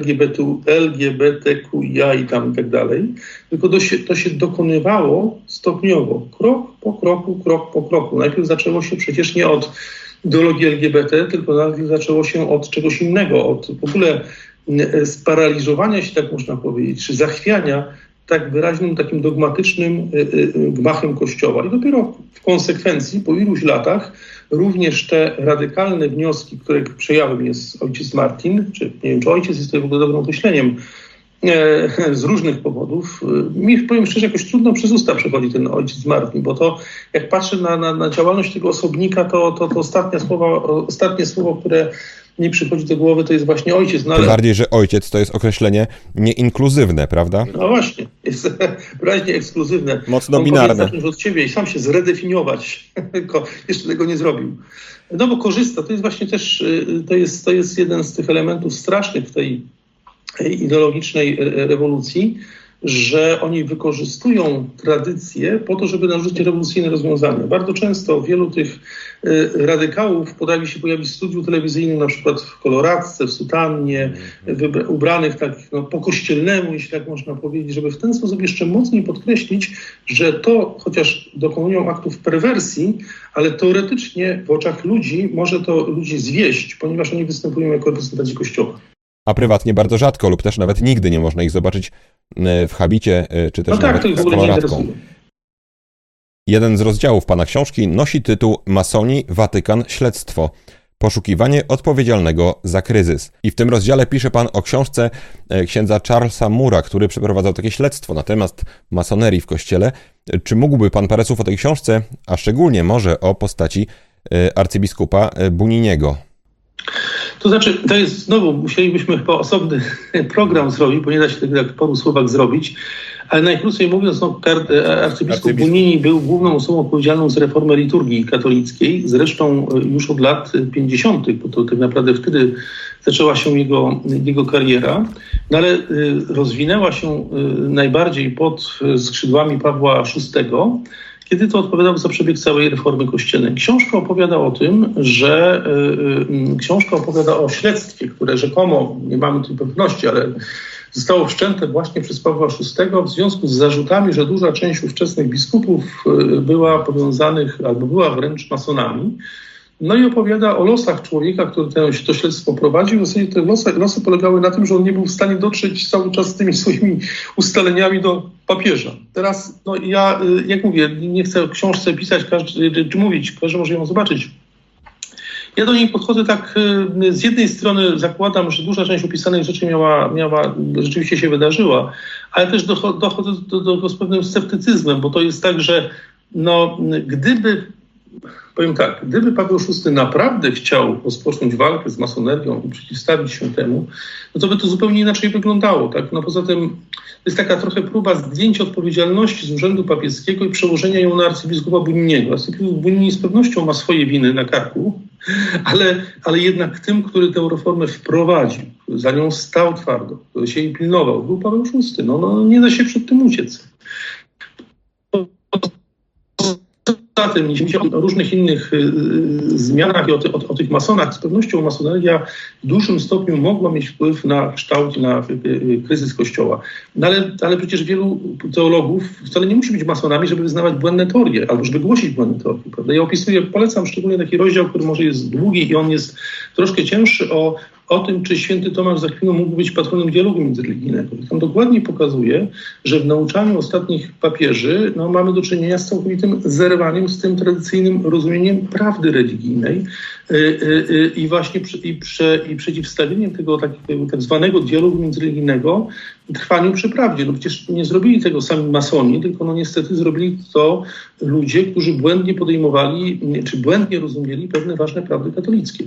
S2: G B T Q I A i tam i tak dalej, tylko to się, to się dokonywało stopniowo, krok po kroku, krok po kroku. Najpierw zaczęło się przecież nie od ideologii L G B T, tylko najpierw zaczęło się od czegoś innego, od w ogóle sparaliżowania się, tak można powiedzieć, czy zachwiania tak wyraźnym, takim dogmatycznym gmachem Kościoła. I dopiero w konsekwencji, po iluś latach, również te radykalne wnioski, których przejawem jest ojciec Martin, czy nie wiem, czy ojciec jest tutaj w ogóle dobrym określeniem, e, z różnych powodów. Mi, powiem szczerze, jakoś trudno przez usta przechodzi ten ojciec Martin, bo to jak patrzę na, na, na działalność tego osobnika, to, to, to ostatnie słowa, ostatnie słowo, które mi przychodzi do głowy, to jest właśnie ojciec. No ale...
S1: Tym bardziej, że ojciec to jest określenie nieinkluzywne, prawda?
S2: No właśnie, jest wyraźnie ekskluzywne.
S1: Mocno
S2: On
S1: binarne.
S2: powinien zacząć od siebie i sam się zredefiniować, tylko jeszcze tego nie zrobił. No bo korzysta, to jest właśnie też, to jest, to jest jeden z tych elementów strasznych w tej ideologicznej rewolucji, że oni wykorzystują tradycje po to, żeby narzucić rewolucyjne rozwiązania. Bardzo często wielu tych radykałów pojawi się pojawi w studiu telewizyjnym, na przykład w koloradce, w sutannie, wybra- ubranych tak no, po kościelnemu, jeśli tak można powiedzieć, żeby w ten sposób jeszcze mocniej podkreślić, że to, chociaż dokonują aktów perwersji, ale teoretycznie w oczach ludzi może to ludzi zwieść, ponieważ oni występują jako reprezentanci Kościoła.
S1: A prywatnie bardzo rzadko lub też nawet nigdy nie można ich zobaczyć w habicie, czy też
S2: no tak,
S1: nawet
S2: to ich w
S1: z
S2: ogóle nie
S1: koloratką.
S2: interesuje.
S1: Jeden z rozdziałów pana książki nosi tytuł Masoni, Watykan, Śledztwo. Poszukiwanie odpowiedzialnego za kryzys. I w tym rozdziale pisze pan o książce księdza Charlesa Moore'a, który przeprowadzał takie śledztwo na temat masonerii w Kościele. Czy mógłby pan parę słów o tej książce, a szczególnie może o postaci arcybiskupa Buniniego?
S2: To znaczy, to jest znowu, musielibyśmy chyba osobny program zrobić, bo nie da się tego jak w paru słowach zrobić, ale najkrócej mówiąc, no, arcybiskup, arcybiskup Bunini był główną osobą odpowiedzialną za reformę liturgii katolickiej, zresztą już od lat pięćdziesiątych, bo to tak naprawdę wtedy zaczęła się jego, jego kariera, no ale rozwinęła się najbardziej pod skrzydłami Pawła szóstego, kiedy to odpowiadał za przebieg całej reformy kościelnej. Książka opowiada o tym, że yy, książka opowiada o śledztwie, które rzekomo, nie mamy tej pewności, ale zostało wszczęte właśnie przez Pawła szóstego w związku z zarzutami, że duża część ówczesnych biskupów yy, była powiązanych albo była wręcz masonami. No i opowiada o losach człowieka, który to, to śledztwo prowadził. W zasadzie te losy, losy polegały na tym, że on nie był w stanie dotrzeć cały czas z tymi swoimi ustaleniami do papieża. Teraz, no ja, jak mówię, nie chcę w książce pisać, każdy, czy mówić, każdy może ją zobaczyć. Ja do niej podchodzę tak, z jednej strony zakładam, że duża część opisanych rzeczy miała, miała rzeczywiście się wydarzyła, ale też dochodzę do, do, do, z pewnym sceptycyzmem, bo to jest tak, że no, gdyby Powiem tak, gdyby Paweł szósty naprawdę chciał rozpocząć walkę z masonerią i przeciwstawić się temu, no to by to zupełnie inaczej wyglądało. Tak? No poza tym to jest taka trochę próba zdjęcia odpowiedzialności z urzędu papieskiego i przełożenia ją na arcybiskupa Buniniego. Arcybiskup Bunini z pewnością ma swoje winy na karku, ale, ale jednak tym, który tę reformę wprowadził, który za nią stał twardo, który się jej pilnował, był Paweł szósty. No, no nie da się przed tym uciec. Poza tym, jeśli mówimy o różnych innych y, zmianach i o, ty, o, o tych masonach, z pewnością masoneria w dużym stopniu mogła mieć wpływ na kształt, na y, y, kryzys Kościoła. No ale, ale przecież wielu teologów wcale nie musi być masonami, żeby wyznawać błędne teorie, albo żeby głosić błędne teorie. Prawda? Ja opisuję, polecam szczególnie taki rozdział, który może jest długi i on jest troszkę cięższy, o o tym, czy święty Tomasz z Akwinu mógł być patronem dialogu międzyreligijnego. I tam dokładnie pokazuje, że w nauczaniu ostatnich papieży no, mamy do czynienia z całkowitym zerwaniem z tym tradycyjnym rozumieniem prawdy religijnej yy, yy, i właśnie przy, i, prze, i przeciwstawieniem tego takiego tak zwanego dialogu międzyreligijnego trwaniu przy prawdzie. No przecież nie zrobili tego sami masoni, tylko no niestety zrobili to ludzie, którzy błędnie podejmowali, czy błędnie rozumieli pewne ważne prawdy katolickie.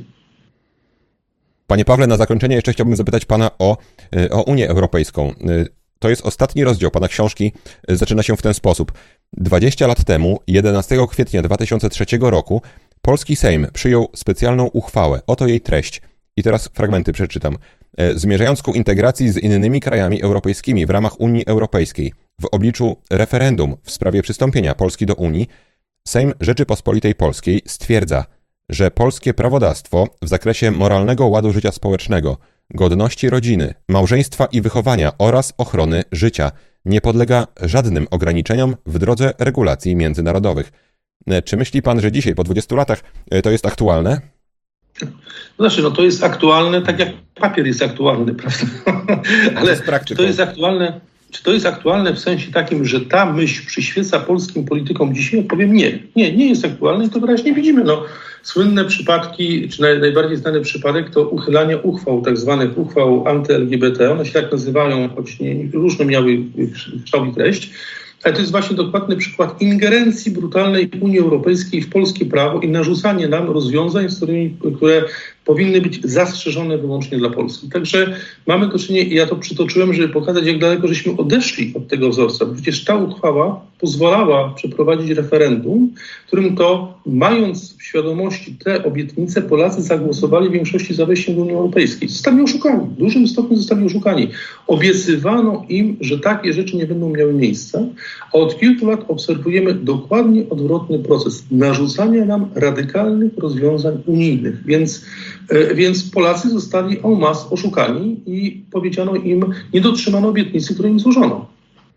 S1: Panie Pawle, na zakończenie jeszcze chciałbym zapytać pana o, o Unię Europejską. To jest ostatni rozdział pana książki, zaczyna się w ten sposób. dwadzieścia lat temu, jedenastego kwietnia dwa tysiące trzeciego roku, polski Sejm przyjął specjalną uchwałę. Oto jej treść. I teraz fragmenty przeczytam. Zmierzając ku integracji z innymi krajami europejskimi w ramach Unii Europejskiej, w obliczu referendum w sprawie przystąpienia Polski do Unii, Sejm Rzeczypospolitej Polskiej stwierdza, że polskie prawodawstwo w zakresie moralnego ładu życia społecznego, godności rodziny, małżeństwa i wychowania oraz ochrony życia nie podlega żadnym ograniczeniom w drodze regulacji międzynarodowych. Czy myśli pan, że dzisiaj, po dwudziestu latach, to jest aktualne?
S2: Znaczy, no to jest aktualne, tak jak papier jest aktualny, prawda? Ale czy to jest aktualne, czy to jest aktualne w sensie takim, że ta myśl przyświeca polskim politykom dzisiaj? Odpowiem nie. Nie, nie jest aktualne i to wyraźnie widzimy. No, słynne przypadki, czy naj, najbardziej znany przypadek to uchylanie uchwał, tak zwanych uchwał anty-L G B T. One się tak nazywają, choć nie, różne miały kształt i treść. Ale to jest właśnie dokładny przykład ingerencji brutalnej Unii Europejskiej w polskie prawo i narzucanie nam rozwiązań, z którymi, które powinny być zastrzeżone wyłącznie dla Polski. Także mamy do czynienia, i ja to przytoczyłem, żeby pokazać, jak daleko żeśmy odeszli od tego wzorca. Bo przecież ta uchwała pozwalała przeprowadzić referendum, w którym to, mając w świadomości te obietnice, Polacy zagłosowali w większości za wejściem do Unii Europejskiej. Zostali oszukani, w dużym stopniu zostali oszukani. Obiecywano im, że takie rzeczy nie będą miały miejsca, a od kilku lat obserwujemy dokładnie odwrotny proces narzucania nam radykalnych rozwiązań unijnych. Więc Więc Polacy zostali en masse oszukani i powiedziano im, nie dotrzymano obietnicy, której im złożono.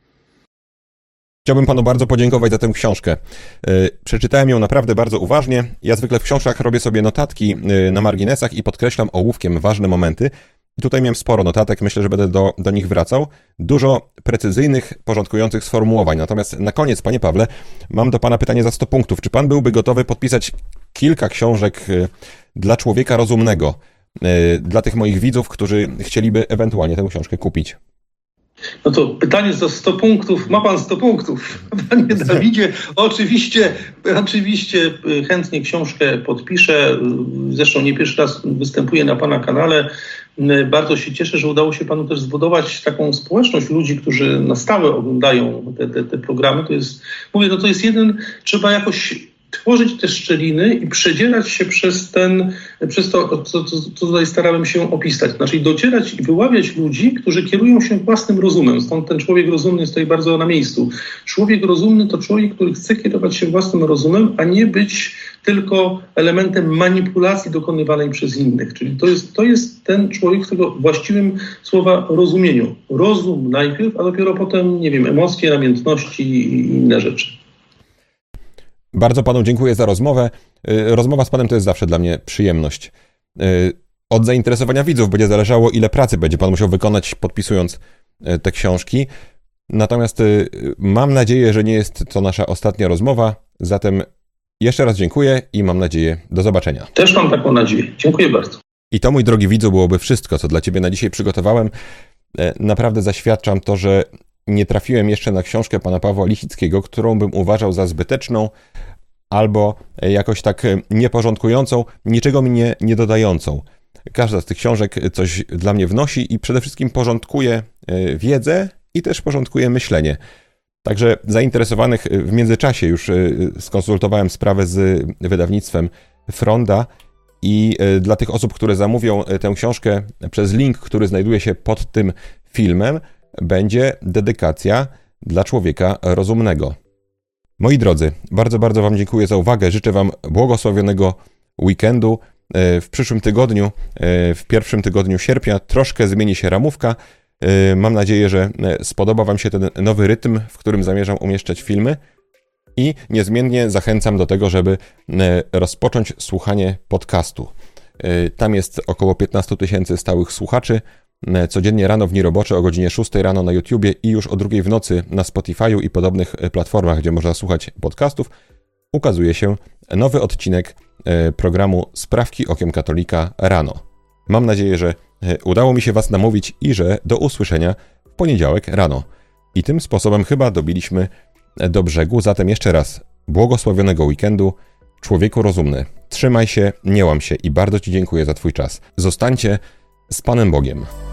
S1: Chciałbym panu bardzo podziękować za tę książkę. Przeczytałem ją naprawdę bardzo uważnie. Ja zwykle w książkach robię sobie notatki na marginesach i podkreślam ołówkiem ważne momenty. I tutaj miałem sporo notatek, myślę, że będę do, do nich wracał. Dużo precyzyjnych, porządkujących sformułowań. Natomiast na koniec, panie Pawle, mam do pana pytanie za sto punktów. Czy pan byłby gotowy podpisać kilka książek dla człowieka rozumnego, dla tych moich widzów, którzy chcieliby ewentualnie tę książkę kupić?
S2: No to pytanie za sto punktów. Ma pan sto punktów, panie Dawidzie. Oczywiście, oczywiście chętnie książkę podpiszę. Zresztą nie pierwszy raz występuję na pana kanale. Bardzo się cieszę, że udało się panu też zbudować taką społeczność ludzi, którzy na stałe oglądają te, te, te programy. To jest, mówię, no to jest jeden, trzeba jakoś tworzyć te szczeliny i przedzierać się przez ten, przez to, co, co, co tutaj starałem się opisać. Znaczy docierać i wyławiać ludzi, którzy kierują się własnym rozumem. Stąd ten człowiek rozumny jest tutaj bardzo na miejscu. Człowiek rozumny to człowiek, który chce kierować się własnym rozumem, a nie być tylko elementem manipulacji dokonywanej przez innych. Czyli to jest, to jest ten człowiek w tego właściwym słowa rozumieniu. Rozum najpierw, a dopiero potem, nie wiem, emocje, namiętności i inne rzeczy.
S1: Bardzo panu dziękuję za rozmowę. Rozmowa z panem to jest zawsze dla mnie przyjemność. Od zainteresowania widzów będzie zależało, ile pracy będzie pan musiał wykonać, podpisując te książki. Natomiast mam nadzieję, że nie jest to nasza ostatnia rozmowa. Zatem jeszcze raz dziękuję i mam nadzieję do zobaczenia.
S2: Też mam taką nadzieję. Dziękuję bardzo.
S1: I to, mój drogi widzu, byłoby wszystko, co dla ciebie na dzisiaj przygotowałem. Naprawdę zaświadczam to, że nie trafiłem jeszcze na książkę pana Pawła Lisickiego, którą bym uważał za zbyteczną albo jakoś tak nieporządkującą, niczego mi nie, nie dodającą. Każda z tych książek coś dla mnie wnosi i przede wszystkim porządkuje wiedzę i też porządkuje myślenie. Także zainteresowanych w międzyczasie już skonsultowałem sprawę z wydawnictwem Fronda i dla tych osób, które zamówią tę książkę przez link, który znajduje się pod tym filmem, będzie dedykacja dla człowieka rozumnego. Moi drodzy, bardzo, bardzo wam dziękuję za uwagę. Życzę wam błogosławionego weekendu. W przyszłym tygodniu, w pierwszym tygodniu sierpnia troszkę zmieni się ramówka. Mam nadzieję, że spodoba wam się ten nowy rytm, w którym zamierzam umieszczać filmy i niezmiennie zachęcam do tego, żeby rozpocząć słuchanie podcastu. Tam jest około piętnaście tysięcy stałych słuchaczy. Codziennie rano w dni robocze o godzinie szóstej rano na YouTubie i już o drugiej w nocy na Spotify'u i podobnych platformach, gdzie można słuchać podcastów, ukazuje się nowy odcinek programu Sprawki Okiem Katolika rano. Mam nadzieję, że udało mi się was namówić i że do usłyszenia w poniedziałek rano. I tym sposobem chyba dobiliśmy do brzegu. Zatem jeszcze raz błogosławionego weekendu. Człowieku rozumny, trzymaj się, nie łam się i bardzo ci dziękuję za twój czas. Zostańcie z Panem Bogiem.